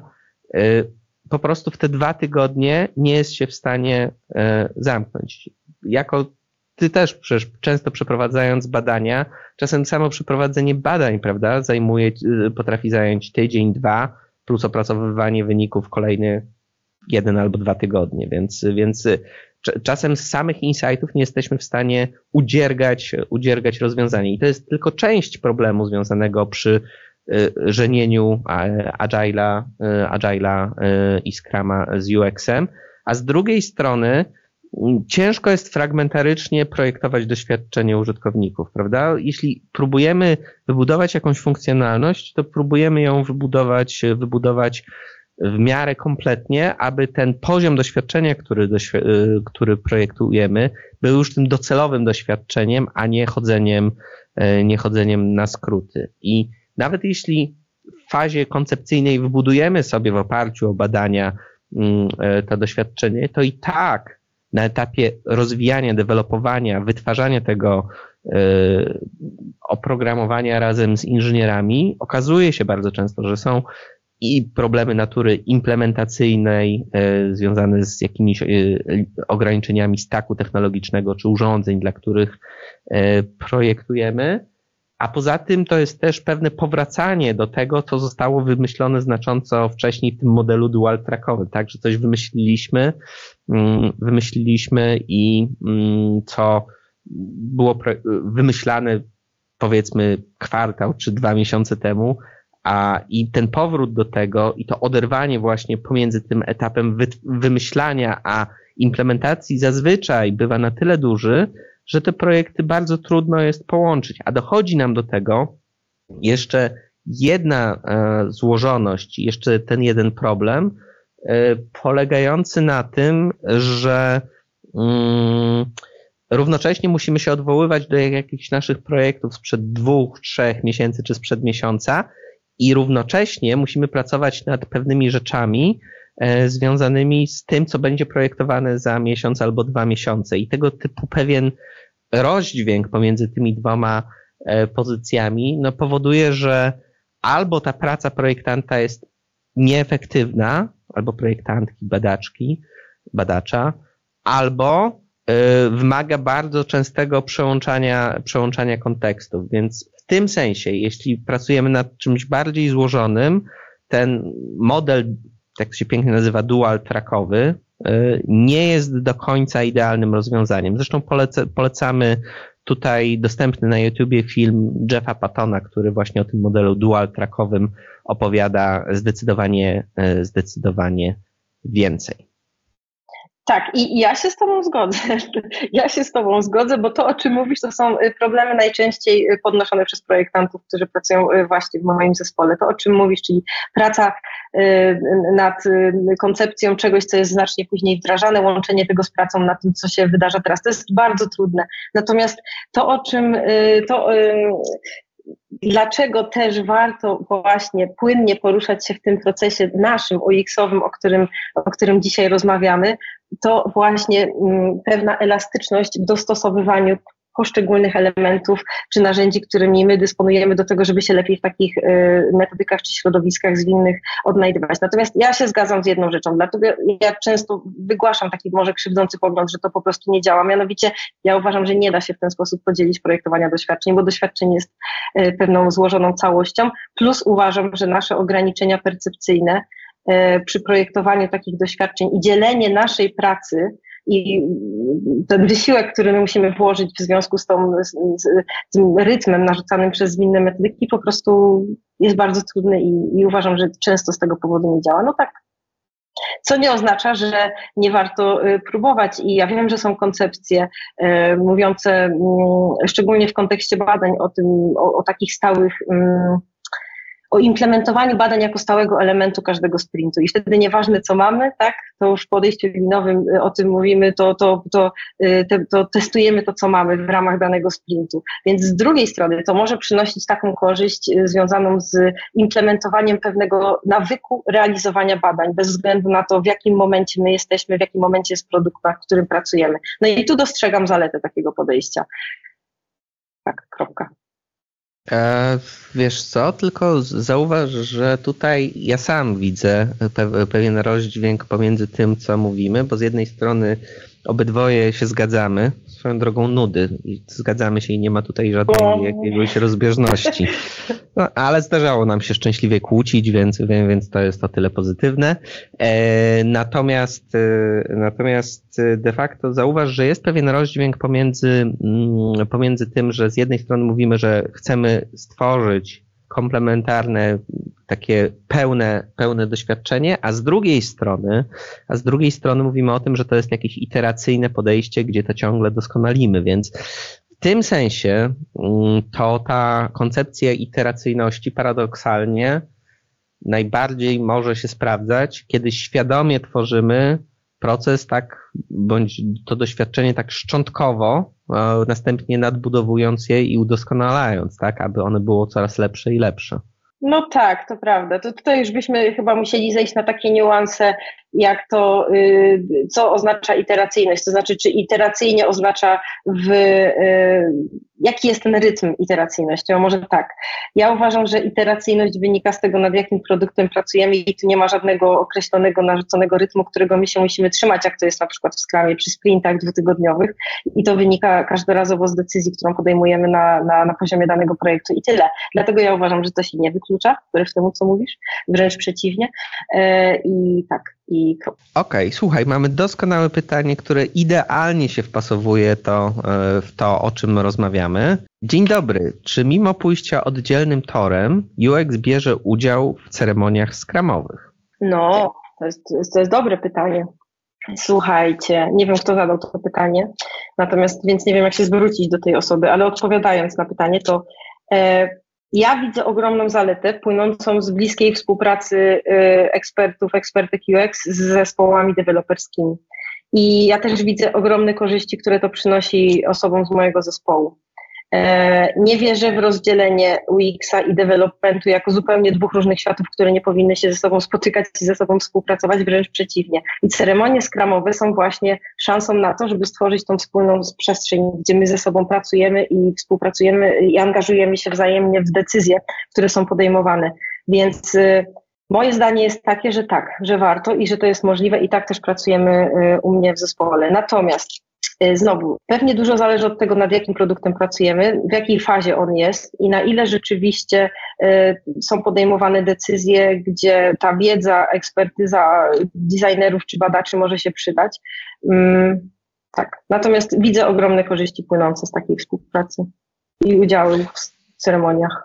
po prostu w te dwa tygodnie nie jest się w stanie zamknąć. Jako ty też przecież często przeprowadzając badania, czasem samo przeprowadzenie badań, prawda, zajmuje, potrafi zająć tydzień, dwa, plus opracowywanie wyników kolejny jeden albo dwa tygodnie, więc, więc czasem z samych insightów nie jesteśmy w stanie udziergać, udziergać rozwiązanie. I to jest tylko część problemu związanego przy żenieniu Agile'a, Agile'a i Scruma z U X-em, a z drugiej strony ciężko jest fragmentarycznie projektować doświadczenie użytkowników, prawda? Jeśli próbujemy wybudować jakąś funkcjonalność, to próbujemy ją wybudować, wybudować w miarę kompletnie, aby ten poziom doświadczenia, który, doświ- który projektujemy, był już tym docelowym doświadczeniem, a nie chodzeniem, nie chodzeniem na skróty. I nawet jeśli w fazie koncepcyjnej wybudujemy sobie w oparciu o badania to doświadczenie, to i tak na etapie rozwijania, dewelopowania, wytwarzania tego oprogramowania razem z inżynierami okazuje się bardzo często, że są i problemy natury implementacyjnej związane z jakimiś ograniczeniami stacku technologicznego czy urządzeń, dla których projektujemy, a poza tym to jest też pewne powracanie do tego, co zostało wymyślone znacząco wcześniej w tym modelu dual trackowym, tak, że coś wymyśliliśmy, wymyśliliśmy i co było wymyślane powiedzmy kwartał czy dwa miesiące temu, a i ten powrót do tego i to oderwanie właśnie pomiędzy tym etapem wy, wymyślania a implementacji zazwyczaj bywa na tyle duży, że te projekty bardzo trudno jest połączyć, a dochodzi nam do tego jeszcze jedna e, złożoność, jeszcze ten jeden problem e, polegający na tym, że mm, równocześnie musimy się odwoływać do jakichś naszych projektów sprzed dwóch, trzech miesięcy czy sprzed miesiąca i równocześnie musimy pracować nad pewnymi rzeczami e, związanymi z tym, co będzie projektowane za miesiąc albo dwa miesiące. I tego typu pewien rozdźwięk pomiędzy tymi dwoma e, pozycjami no, powoduje, że albo ta praca projektanta jest nieefektywna, albo projektantki, badaczki, badacza, albo wymaga bardzo częstego przełączania, przełączania kontekstów, więc w tym sensie, jeśli pracujemy nad czymś bardziej złożonym, ten model, tak to się pięknie nazywa, dual trackowy, nie jest do końca idealnym rozwiązaniem. Zresztą poleca, polecamy tutaj dostępny na YouTubie film Jeffa Pattona, który właśnie o tym modelu dual trackowym opowiada zdecydowanie, zdecydowanie więcej. Tak, i ja się z Tobą zgodzę. Ja się z Tobą zgodzę, bo to, o czym mówisz, to są problemy najczęściej podnoszone przez projektantów, którzy pracują właśnie w moim zespole. To, o czym mówisz, czyli praca nad koncepcją czegoś, co jest znacznie później wdrażane, łączenie tego z pracą nad tym, co się wydarza teraz. To jest bardzo trudne. Natomiast to, o czym to dlaczego też warto właśnie płynnie poruszać się w tym procesie naszym U X-owym, o którym, o którym dzisiaj rozmawiamy, to właśnie pewna elastyczność w dostosowywaniu poszczególnych elementów czy narzędzi, którymi my dysponujemy do tego, żeby się lepiej w takich metodykach czy środowiskach zwinnych odnajdywać. Natomiast ja się zgadzam z jedną rzeczą, dlatego ja często wygłaszam taki może krzywdzący pogląd, że to po prostu nie działa. Mianowicie ja uważam, że nie da się w ten sposób podzielić projektowania doświadczeń, bo doświadczeń jest pewną złożoną całością, plus uważam, że nasze ograniczenia percepcyjne przy projektowaniu takich doświadczeń i dzielenie naszej pracy i ten wysiłek, który my musimy włożyć w związku z, tą, z, z, z rytmem narzucanym przez zwinne metodyki, po prostu jest bardzo trudny i, i uważam, że często z tego powodu nie działa. No tak, co nie oznacza, że nie warto próbować i ja wiem, że są koncepcje y, mówiące y, szczególnie w kontekście badań o tym, o, o takich stałych y, o implementowaniu badań jako stałego elementu każdego sprintu i wtedy nieważne co mamy, tak, to już w podejściu linowym o tym mówimy, to, to, to, to, to testujemy to, co mamy w ramach danego sprintu. Więc z drugiej strony to może przynosić taką korzyść związaną z implementowaniem pewnego nawyku realizowania badań, bez względu na to, w jakim momencie my jesteśmy, w jakim momencie jest produkt, nad którym pracujemy. No i tu dostrzegam zaletę takiego podejścia. Tak, kropka. E, wiesz co, tylko zauważ, że tutaj ja sam widzę pe- pewien rozdźwięk pomiędzy tym, co mówimy, bo z jednej strony obydwoje się zgadzamy, swoją drogą nudy i zgadzamy się i nie ma tutaj żadnej jakiegoś rozbieżności. No, ale zdarzało nam się szczęśliwie kłócić, więc, więc to jest o tyle pozytywne. E, natomiast, e, natomiast de facto zauważ, że jest pewien rozdźwięk pomiędzy, mm, pomiędzy tym, że z jednej strony mówimy, że chcemy stworzyć komplementarne, takie pełne, pełne doświadczenie, a z drugiej strony, a z drugiej strony mówimy o tym, że to jest jakieś iteracyjne podejście, gdzie to ciągle doskonalimy, więc w tym sensie to ta koncepcja iteracyjności paradoksalnie najbardziej może się sprawdzać, kiedy świadomie tworzymy proces tak, bądź to doświadczenie tak szczątkowo, następnie nadbudowując je i udoskonalając, tak, aby one było coraz lepsze i lepsze. No tak, to prawda. To tutaj już byśmy chyba musieli zejść na takie niuanse, jak to, co oznacza iteracyjność, to znaczy, czy iteracyjnie oznacza w, jaki jest ten rytm iteracyjności, może tak. Ja uważam, że iteracyjność wynika z tego, nad jakim produktem pracujemy i tu nie ma żadnego określonego, narzuconego rytmu, którego my się musimy trzymać, jak to jest na przykład w Scrumie przy sprintach dwutygodniowych i to wynika każdorazowo z decyzji, którą podejmujemy na, na, na poziomie danego projektu i tyle. Dlatego ja uważam, że to się nie wyklucza, wbrew temu, co mówisz, wręcz przeciwnie. I tak. Okej, okay, słuchaj, mamy doskonałe pytanie, które idealnie się wpasowuje to, w to, o czym rozmawiamy. Dzień dobry, czy mimo pójścia oddzielnym torem U X bierze udział w ceremoniach scrumowych? No, to jest, to jest dobre pytanie. Słuchajcie, nie wiem, kto zadał to pytanie, natomiast więc nie wiem, jak się zwrócić do tej osoby, ale odpowiadając na pytanie, to e, ja widzę ogromną zaletę płynącą z bliskiej współpracy ekspertów, ekspertek U X z zespołami deweloperskimi. I ja też widzę ogromne korzyści, które to przynosi osobom z mojego zespołu. Nie wierzę w rozdzielenie U X-a i developmentu jako zupełnie dwóch różnych światów, które nie powinny się ze sobą spotykać i ze sobą współpracować, wręcz przeciwnie. I ceremonie scrumowe są właśnie szansą na to, żeby stworzyć tą wspólną przestrzeń, gdzie my ze sobą pracujemy i współpracujemy i angażujemy się wzajemnie w decyzje, które są podejmowane. Więc y, moje zdanie jest takie, że tak, że warto i że to jest możliwe i tak też pracujemy y, u mnie w zespole. Natomiast znowu, pewnie dużo zależy od tego, nad jakim produktem pracujemy, w jakiej fazie on jest i na ile rzeczywiście y, są podejmowane decyzje, gdzie ta wiedza, ekspertyza designerów czy badaczy może się przydać. Ym, tak, natomiast widzę ogromne korzyści płynące z takiej współpracy i udziału w ceremoniach.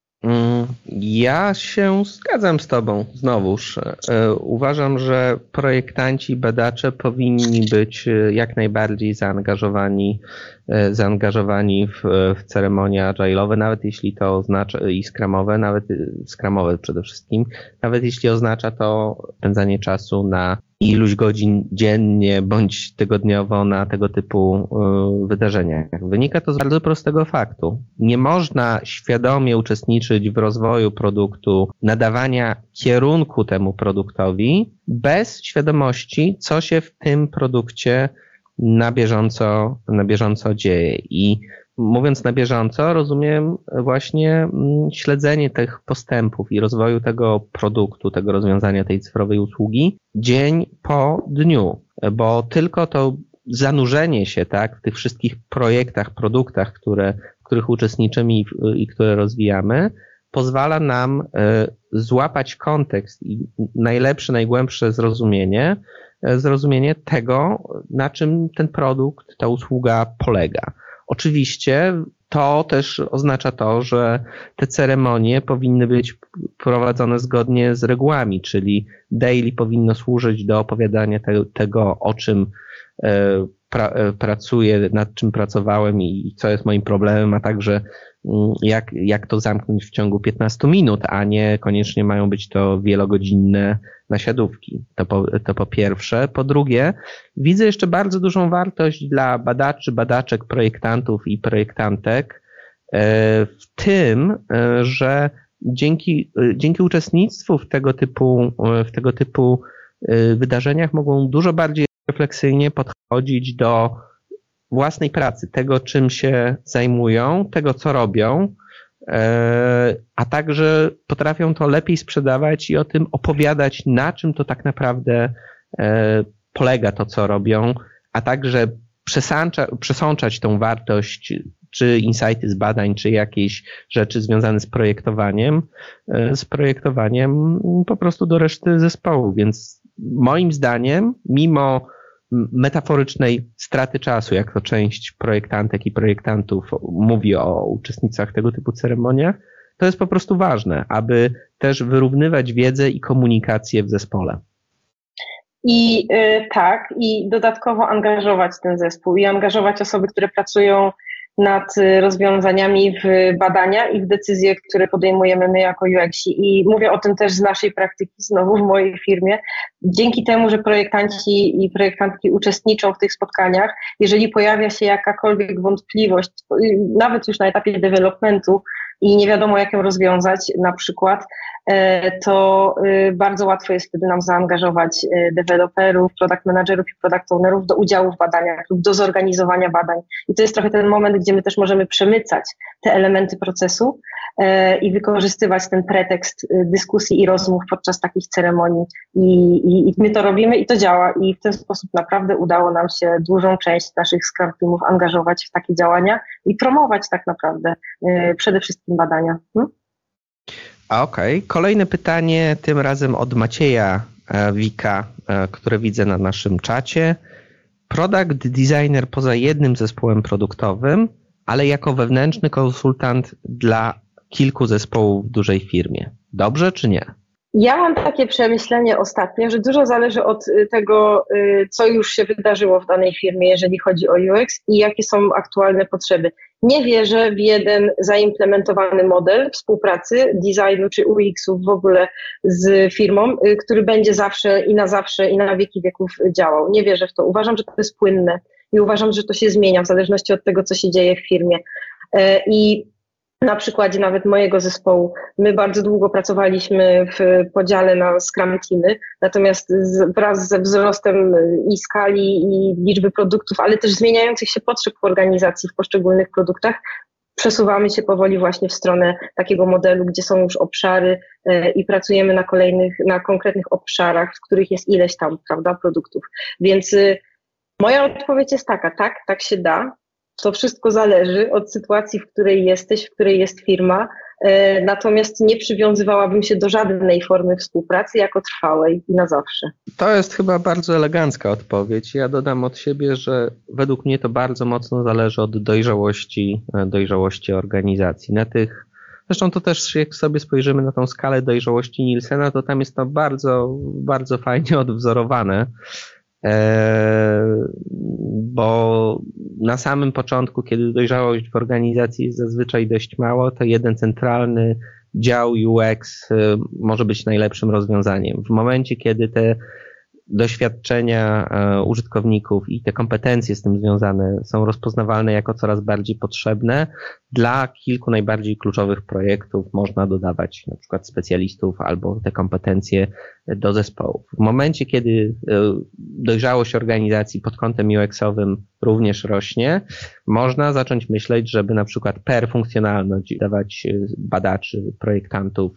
Ja się zgadzam z tobą, znowuż. Uważam, że projektanci, badacze powinni być jak najbardziej zaangażowani, zaangażowani w, w ceremonie agile'owe, nawet jeśli to oznacza, i scrumowe, nawet scrumowe przede wszystkim, nawet jeśli oznacza to spędzanie czasu na iluś godzin dziennie bądź tygodniowo na tego typu wydarzeniach. Wynika to z bardzo prostego faktu. Nie można świadomie uczestniczyć w rozwoju produktu, nadawania kierunku temu produktowi bez świadomości, co się w tym produkcie na bieżąco, na bieżąco dzieje. I mówiąc na bieżąco, rozumiem właśnie śledzenie tych postępów i rozwoju tego produktu, tego rozwiązania tej cyfrowej usługi dzień po dniu, bo tylko to zanurzenie się, tak, w tych wszystkich projektach, produktach, które, w których uczestniczymy i, i które rozwijamy, pozwala nam złapać kontekst i najlepsze, najgłębsze zrozumienie, zrozumienie tego, na czym ten produkt, ta usługa polega. Oczywiście to też oznacza to, że te ceremonie powinny być prowadzone zgodnie z regułami, czyli daily powinno służyć do opowiadania te, tego, o czym pra, pracuję, nad czym pracowałem i co jest moim problemem, a także jak, jak to zamknąć w ciągu piętnastu minut, a nie koniecznie mają być to wielogodzinne nasiadówki. To po, to po pierwsze. Po drugie, widzę jeszcze bardzo dużą wartość dla badaczy, badaczek, projektantów i projektantek w tym, że dzięki, dzięki uczestnictwu w tego typu, w tego typu wydarzeniach mogą dużo bardziej refleksyjnie podchodzić do własnej pracy, tego czym się zajmują, tego co robią, a także potrafią to lepiej sprzedawać i o tym opowiadać, na czym to tak naprawdę polega to, co robią, a także przesącza, przesączać tą wartość, czy insighty z badań, czy jakieś rzeczy związane z projektowaniem, z projektowaniem po prostu do reszty zespołu. Więc moim zdaniem, mimo metaforycznej straty czasu, jak to część projektantek i projektantów mówi o uczestnicach tego typu ceremoniach, to jest po prostu ważne, aby też wyrównywać wiedzę i komunikację w zespole. I y, tak, i dodatkowo angażować ten zespół i angażować osoby, które pracują nad rozwiązaniami w badania i w decyzje, które podejmujemy my jako U X i. I mówię o tym też z naszej praktyki, znowu w mojej firmie. Dzięki temu, że projektanci i projektantki uczestniczą w tych spotkaniach, jeżeli pojawia się jakakolwiek wątpliwość, nawet już na etapie developmentu, i nie wiadomo jak ją rozwiązać na przykład, to bardzo łatwo jest wtedy nam zaangażować deweloperów, product managerów i product ownerów do udziału w badaniach lub do zorganizowania badań. I to jest trochę ten moment, gdzie my też możemy przemycać te elementy procesu i wykorzystywać ten pretekst dyskusji i rozmów podczas takich ceremonii. I, i, i my to robimy i to działa i w ten sposób naprawdę udało nam się dużą część naszych Scrum teamów angażować w takie działania i promować tak naprawdę przede wszystkim badania. Hmm? Okej, okay. Kolejne pytanie, tym razem od Macieja Wika, które widzę na naszym czacie. Product designer poza jednym zespołem produktowym, ale jako wewnętrzny konsultant dla kilku zespołów w dużej firmie. Dobrze czy nie? Ja mam takie przemyślenie ostatnio, że dużo zależy od tego, co już się wydarzyło w danej firmie, jeżeli chodzi o U X i jakie są aktualne potrzeby. Nie wierzę w jeden zaimplementowany model współpracy, designu czy U X-ów w ogóle z firmą, który będzie zawsze i na zawsze i na wieki wieków działał. Nie wierzę w to. Uważam, że to jest płynne i uważam, że to się zmienia w zależności od tego, co się dzieje w firmie. I na przykładzie nawet mojego zespołu, my bardzo długo pracowaliśmy w podziale na Scrum teamy, natomiast wraz ze wzrostem i skali i liczby produktów, ale też zmieniających się potrzeb w organizacji w poszczególnych produktach, przesuwamy się powoli właśnie w stronę takiego modelu, gdzie są już obszary i pracujemy na kolejnych, na konkretnych obszarach, w których jest ileś tam, prawda, produktów. Więc moja odpowiedź jest taka, tak, tak się da. To wszystko zależy od sytuacji, w której jesteś, w której jest firma, natomiast nie przywiązywałabym się do żadnej formy współpracy jako trwałej i na zawsze. To jest chyba bardzo elegancka odpowiedź. Ja dodam od siebie, że według mnie to bardzo mocno zależy od dojrzałości, dojrzałości organizacji. Na tych, zresztą to też jak sobie spojrzymy na tą skalę dojrzałości Nielsena, to tam jest to bardzo, bardzo fajnie odwzorowane. Bo na samym początku, kiedy dojrzałość w organizacji jest zazwyczaj dość mało, to jeden centralny dział U X może być najlepszym rozwiązaniem. W momencie, kiedy te doświadczenia użytkowników i te kompetencje z tym związane są rozpoznawalne jako coraz bardziej potrzebne, dla kilku najbardziej kluczowych projektów można dodawać na przykład specjalistów albo te kompetencje do zespołów. W momencie, kiedy dojrzałość organizacji pod kątem U X-owym również rośnie, można zacząć myśleć, żeby na przykład per funkcjonalność dawać badaczy, projektantów,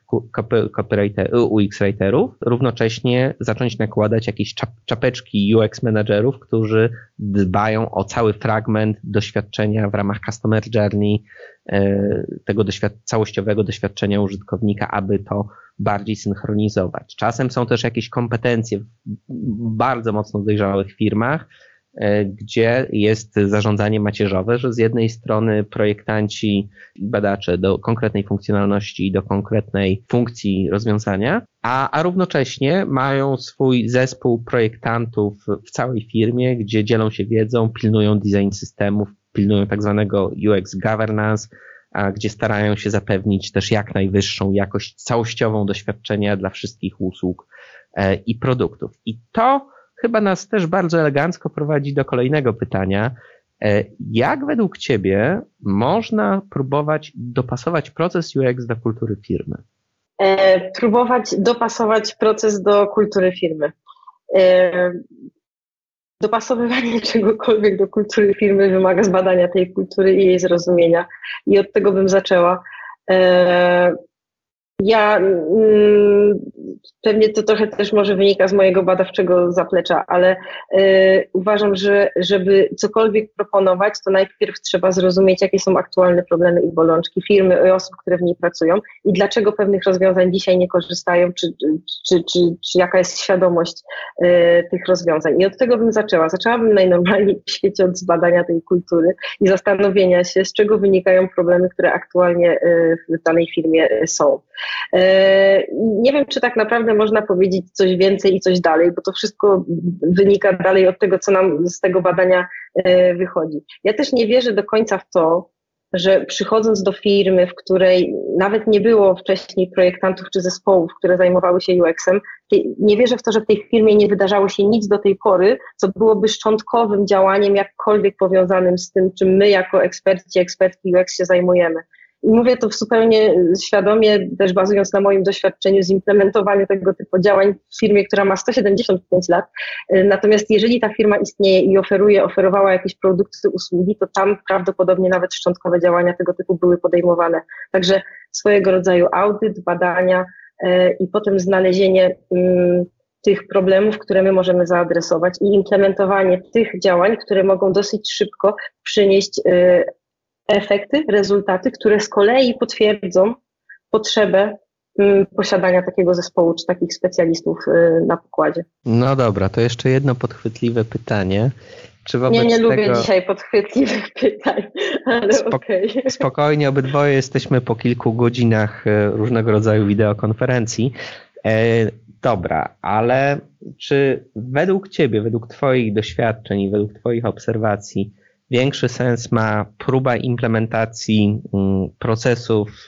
U X writerów, równocześnie zacząć nakładać jakieś czap, czapeczki U X managerów, którzy dbają o cały fragment doświadczenia w ramach customer journey, tego doświad- całościowego doświadczenia użytkownika, aby to bardziej synchronizować. Czasem są też jakieś kompetencje w bardzo mocno dojrzałych firmach, gdzie jest zarządzanie macierzowe, że z jednej strony projektanci i badacze do konkretnej funkcjonalności i do konkretnej funkcji rozwiązania, a, a równocześnie mają swój zespół projektantów w całej firmie, gdzie dzielą się wiedzą, pilnują design systemów, pilnują tak zwanego U X governance, a gdzie starają się zapewnić też jak najwyższą jakość całościową doświadczenia dla wszystkich usług e, i produktów. I to chyba nas też bardzo elegancko prowadzi do kolejnego pytania. Jak według Ciebie można próbować dopasować proces U X do kultury firmy? E, próbować dopasować proces do kultury firmy. E, dopasowywanie czegokolwiek do kultury firmy wymaga zbadania tej kultury i jej zrozumienia. I od tego bym zaczęła. E, Ja mm, pewnie to trochę też może wynika z mojego badawczego zaplecza, ale y, uważam, że żeby cokolwiek proponować, to najpierw trzeba zrozumieć, jakie są aktualne problemy i bolączki firmy i osób, które w niej pracują i dlaczego pewnych rozwiązań dzisiaj nie korzystają, czy, czy, czy, czy jaka jest świadomość y, tych rozwiązań. I od tego bym zaczęła. Zaczęłabym najnormalniej w świecie od zbadania tej kultury i zastanowienia się, z czego wynikają problemy, które aktualnie y, w danej firmie y, są. Nie wiem, czy tak naprawdę można powiedzieć coś więcej i coś dalej, bo to wszystko wynika dalej od tego, co nam z tego badania wychodzi. Ja też nie wierzę do końca w to, że przychodząc do firmy, w której nawet nie było wcześniej projektantów czy zespołów, które zajmowały się U X-em, nie wierzę w to, że w tej firmie nie wydarzało się nic do tej pory, co byłoby szczątkowym działaniem jakkolwiek powiązanym z tym, czym my jako eksperci, ekspertki U X się zajmujemy. mówię to zupełnie świadomie, też bazując na moim doświadczeniu z implementowania tego typu działań w firmie, która ma sto siedemdziesiąt pięć lat. Natomiast jeżeli ta firma istnieje i oferuje, oferowała jakieś produkty, usługi, to tam prawdopodobnie nawet szczątkowe działania tego typu były podejmowane. Także swojego rodzaju audyt, badania i potem znalezienie tych problemów, które my możemy zaadresować i implementowanie tych działań, które mogą dosyć szybko przynieść efekty, rezultaty, które z kolei potwierdzą potrzebę posiadania takiego zespołu czy takich specjalistów na pokładzie. No dobra, to jeszcze jedno podchwytliwe pytanie. Czy wobec nie, nie tego... lubię dzisiaj podchwytliwych pytań, ale Spok- okej. Okay. Spokojnie, obydwoje jesteśmy po kilku godzinach różnego rodzaju wideokonferencji. E, dobra, ale czy według Ciebie, według Twoich doświadczeń i według Twoich obserwacji większy sens ma próba implementacji procesów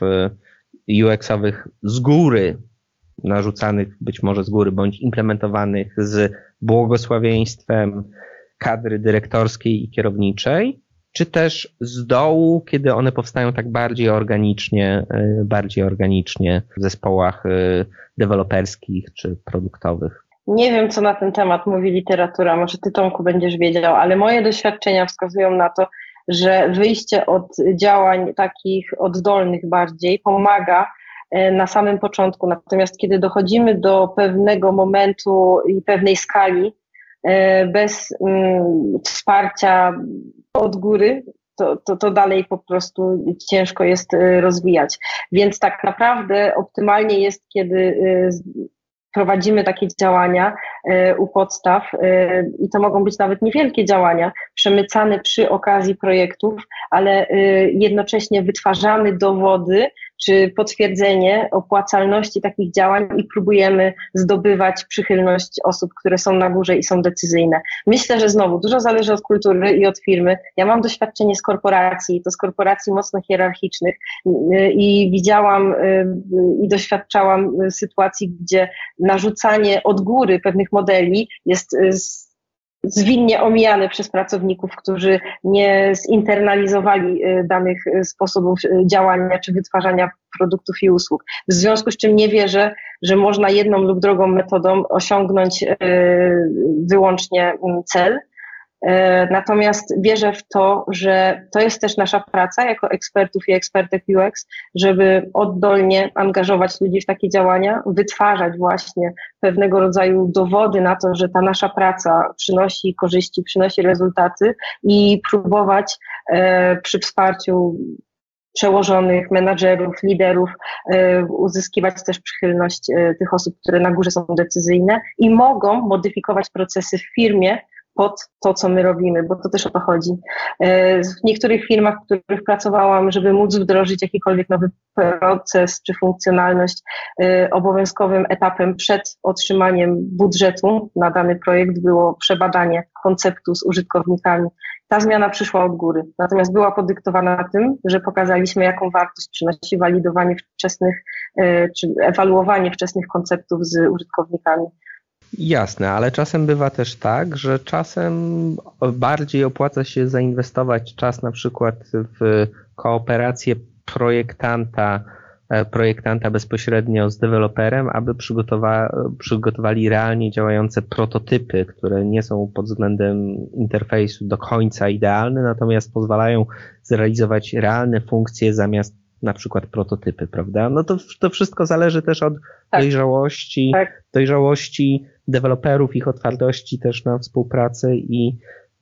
U X-owych z góry, narzucanych być może z góry, bądź implementowanych z błogosławieństwem kadry dyrektorskiej i kierowniczej, czy też z dołu, kiedy one powstają tak bardziej organicznie, bardziej organicznie w zespołach deweloperskich czy produktowych? Nie wiem, co na ten temat mówi literatura, może Ty, Tomku, będziesz wiedział, ale moje doświadczenia wskazują na to, że wyjście od działań takich oddolnych bardziej pomaga na samym początku. Natomiast kiedy dochodzimy do pewnego momentu i pewnej skali, bez wsparcia od góry, to, to, to dalej po prostu ciężko jest rozwijać. Więc tak naprawdę optymalnie jest, kiedy prowadzimy takie działania u podstaw i to mogą być nawet niewielkie działania, przemycane przy okazji projektów, ale jednocześnie wytwarzamy dowody czy potwierdzenie opłacalności takich działań i próbujemy zdobywać przychylność osób, które są na górze i są decyzyjne. Myślę, że znowu dużo zależy od kultury i od firmy. Ja mam doświadczenie z korporacji, to z korporacji mocno hierarchicznych i widziałam i doświadczałam sytuacji, gdzie narzucanie od góry pewnych modeli jest zwinnie omijane przez pracowników, którzy nie zinternalizowali danych sposobów działania czy wytwarzania produktów i usług. W związku z czym nie wierzę, że można jedną lub drugą metodą osiągnąć wyłącznie cel. Natomiast wierzę w to, że to jest też nasza praca jako ekspertów i ekspertek U X, żeby oddolnie angażować ludzi w takie działania, wytwarzać właśnie pewnego rodzaju dowody na to, że ta nasza praca przynosi korzyści, przynosi rezultaty i próbować przy wsparciu przełożonych, menadżerów, liderów uzyskiwać też przychylność tych osób, które na górze są decyzyjne i mogą modyfikować procesy w firmie pod to, co my robimy, bo to też o to chodzi. W niektórych firmach, w których pracowałam, żeby móc wdrożyć jakikolwiek nowy proces czy funkcjonalność, obowiązkowym etapem przed otrzymaniem budżetu na dany projekt było przebadanie konceptu z użytkownikami. Ta zmiana przyszła od góry, natomiast była podyktowana tym, że pokazaliśmy, jaką wartość przynosi walidowanie wczesnych czy ewaluowanie wczesnych konceptów z użytkownikami. Jasne, ale czasem bywa też tak, że czasem bardziej opłaca się zainwestować czas na przykład w kooperację projektanta, projektanta bezpośrednio z deweloperem, aby przygotowa- przygotowali realnie działające prototypy, które nie są pod względem interfejsu do końca idealne, natomiast pozwalają zrealizować realne funkcje zamiast na przykład prototypy, prawda? No to, to wszystko zależy też od tak. dojrzałości, tak. dojrzałości deweloperów, ich otwartości też na współpracę i,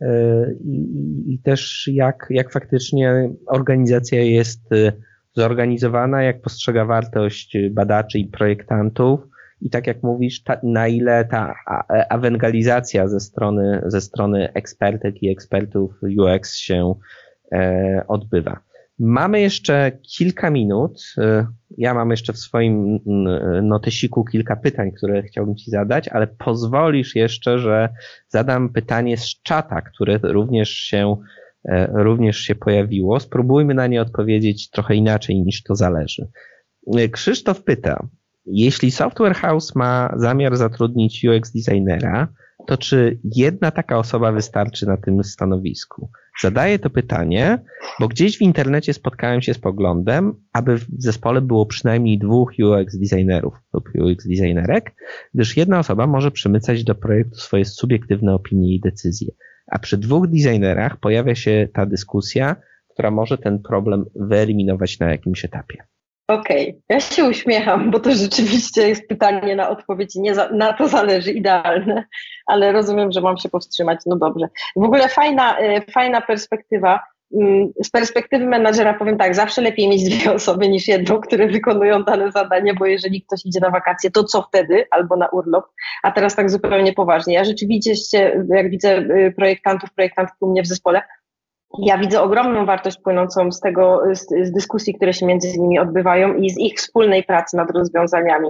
i, i też jak, jak faktycznie organizacja jest zorganizowana, jak postrzega wartość badaczy i projektantów i tak jak mówisz, ta, na ile ta ewangelizacja ze strony, ze strony ekspertek i ekspertów U X się e, odbywa. Mamy jeszcze kilka minut. Ja mam jeszcze w swoim notysiku kilka pytań, które chciałbym Ci zadać, ale pozwolisz jeszcze, że zadam pytanie z czata, które również się, również się pojawiło. Spróbujmy na nie odpowiedzieć trochę inaczej niż to zależy. Krzysztof pyta, jeśli Software House ma zamiar zatrudnić U X designera, to czy jedna taka osoba wystarczy na tym stanowisku? Zadaję to pytanie, bo gdzieś w internecie spotkałem się z poglądem, aby w zespole było przynajmniej dwóch U X designerów lub U X designerek, gdyż jedna osoba może przymycać do projektu swoje subiektywne opinie i decyzje. A przy dwóch designerach pojawia się ta dyskusja, która może ten problem wyeliminować na jakimś etapie. Okej, okay. Ja się uśmiecham, bo to rzeczywiście jest pytanie na odpowiedź, nie za, na to zależy, idealne, ale rozumiem, że mam się powstrzymać, no dobrze. W ogóle fajna, fajna perspektywa. Z perspektywy menadżera powiem tak, zawsze lepiej mieć dwie osoby niż jedną, które wykonują dane zadanie, bo jeżeli ktoś idzie na wakacje, to co wtedy? Albo na urlop. A teraz tak zupełnie poważnie. Ja rzeczywiście, jak widzę projektantów, projektantki u mnie w zespole, ja widzę ogromną wartość płynącą z tego, z, z dyskusji, które się między nimi odbywają i z ich wspólnej pracy nad rozwiązaniami.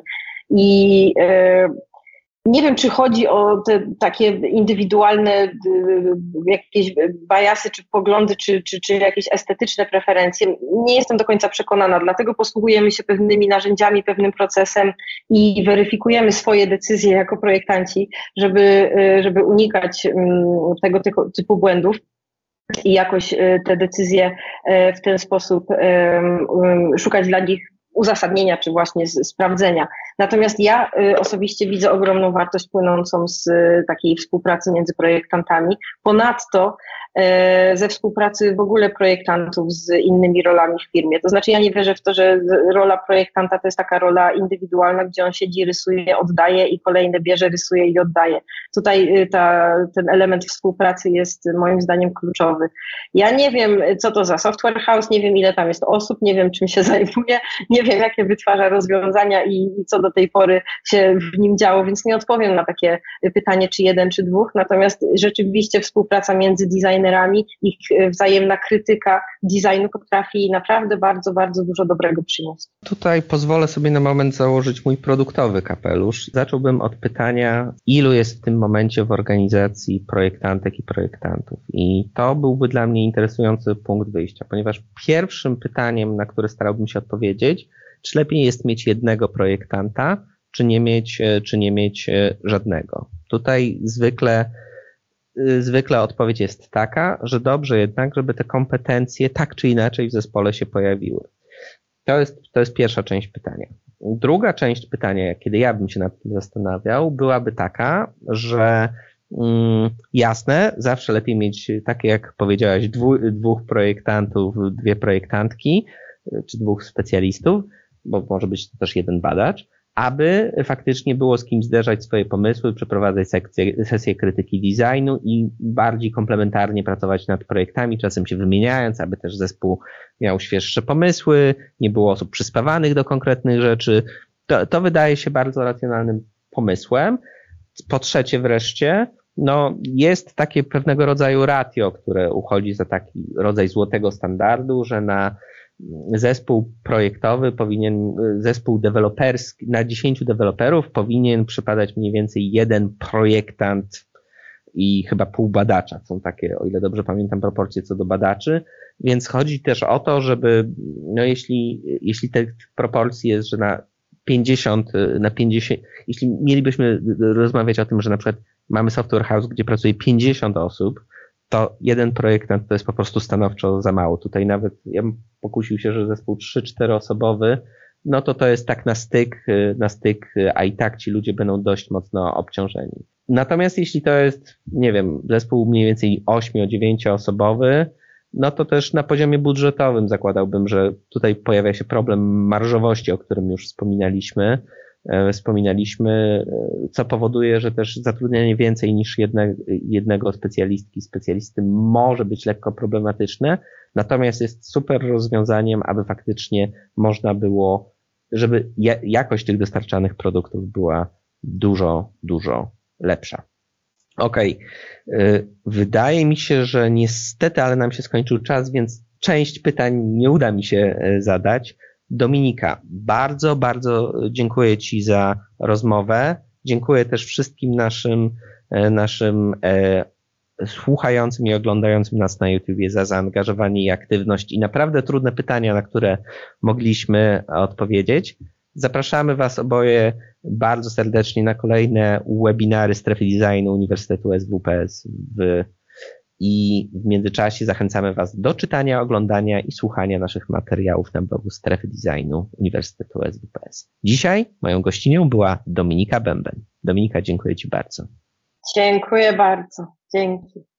I e, nie wiem, czy chodzi o te takie indywidualne e, jakieś bajasy, czy poglądy, czy, czy, czy jakieś estetyczne preferencje. Nie jestem do końca przekonana, dlatego posługujemy się pewnymi narzędziami, pewnym procesem i weryfikujemy swoje decyzje jako projektanci, żeby, żeby unikać tego typu, typu błędów. I jakoś te decyzje w ten sposób szukać dla nich uzasadnienia, czy właśnie sprawdzenia. Natomiast ja osobiście widzę ogromną wartość płynącą z takiej współpracy między projektantami. Ponadto ze współpracy w ogóle projektantów z innymi rolami w firmie. To znaczy ja nie wierzę w to, że rola projektanta to jest taka rola indywidualna, gdzie on siedzi, rysuje, oddaje i kolejne bierze, rysuje i oddaje. Tutaj ta, ten element współpracy jest moim zdaniem kluczowy. Ja nie wiem, co to za software house, nie wiem, ile tam jest osób, nie wiem, czym się zajmuje, nie wiem, jakie wytwarza rozwiązania i, i co do tej pory się w nim działo, więc nie odpowiem na takie pytanie, czy jeden, czy dwóch, natomiast rzeczywiście współpraca między designerami, ich wzajemna krytyka designu potrafi naprawdę bardzo, bardzo dużo dobrego przynieść. Tutaj pozwolę sobie na moment założyć mój produktowy kapelusz. Zacząłbym od pytania, ilu jest w tym momencie w organizacji projektantek i projektantów. I to byłby dla mnie interesujący punkt wyjścia, ponieważ pierwszym pytaniem, na które starałbym się odpowiedzieć, czy lepiej jest mieć jednego projektanta, czy nie mieć, czy nie mieć żadnego. Tutaj zwykle Zwykle odpowiedź jest taka, że dobrze jednak, żeby te kompetencje tak czy inaczej w zespole się pojawiły. To jest, to jest pierwsza część pytania. Druga część pytania, kiedy ja bym się nad tym zastanawiał, byłaby taka, że mm, jasne, zawsze lepiej mieć, takie jak powiedziałaś, dwu, dwóch projektantów, dwie projektantki, czy dwóch specjalistów, bo może być to też jeden badacz, aby faktycznie było z kim zderzać swoje pomysły, przeprowadzać sekcje, sesje krytyki designu i bardziej komplementarnie pracować nad projektami, czasem się wymieniając, aby też zespół miał świeższe pomysły, nie było osób przyspawanych do konkretnych rzeczy. To, to wydaje się bardzo racjonalnym pomysłem. Po trzecie wreszcie, no jest takie pewnego rodzaju ratio, które uchodzi za taki rodzaj złotego standardu, że na zespół projektowy powinien, zespół deweloperski, na dziesięciu deweloperów powinien przypadać mniej więcej jeden projektant i chyba pół badacza. Są takie, o ile dobrze pamiętam, proporcje co do badaczy, więc chodzi też o to, żeby, no jeśli, jeśli tych proporcji jest, że na pięćdziesiąt, na pięćdziesiąt, jeśli mielibyśmy rozmawiać o tym, że na przykład mamy software house, gdzie pracuje pięćdziesiąt osób, to jeden projektant to jest po prostu stanowczo za mało. Tutaj nawet ja bym pokusił się, że zespół trzy cztery osobowy, no to to jest tak na styk, na styk, a i tak ci ludzie będą dość mocno obciążeni. Natomiast jeśli to jest, nie wiem, zespół mniej więcej osiem dziewięć osobowy, no to też na poziomie budżetowym zakładałbym, że tutaj pojawia się problem marżowości, o którym już wspominaliśmy. Wspominaliśmy, co powoduje, że też zatrudnianie więcej niż jedne, jednego specjalistki, specjalisty może być lekko problematyczne, natomiast jest super rozwiązaniem, aby faktycznie można było, żeby jakość tych dostarczanych produktów była dużo, dużo lepsza. Okej, okay. Wydaje mi się, że niestety, ale nam się skończył czas, więc część pytań nie uda mi się zadać. Dominika, bardzo, bardzo dziękuję Ci za rozmowę. Dziękuję też wszystkim naszym, naszym e, słuchającym i oglądającym nas na YouTubie za zaangażowanie i aktywność i naprawdę trudne pytania, na które mogliśmy odpowiedzieć. Zapraszamy Was oboje bardzo serdecznie na kolejne webinary Strefy Designu Uniwersytetu S W P S w i w międzyczasie zachęcamy Was do czytania, oglądania i słuchania naszych materiałów na blogu Strefy Designu Uniwersytetu S W P S. Dzisiaj moją gościnią była Dominika Bęben. Dominika, dziękuję Ci bardzo. Dziękuję bardzo. Dzięki.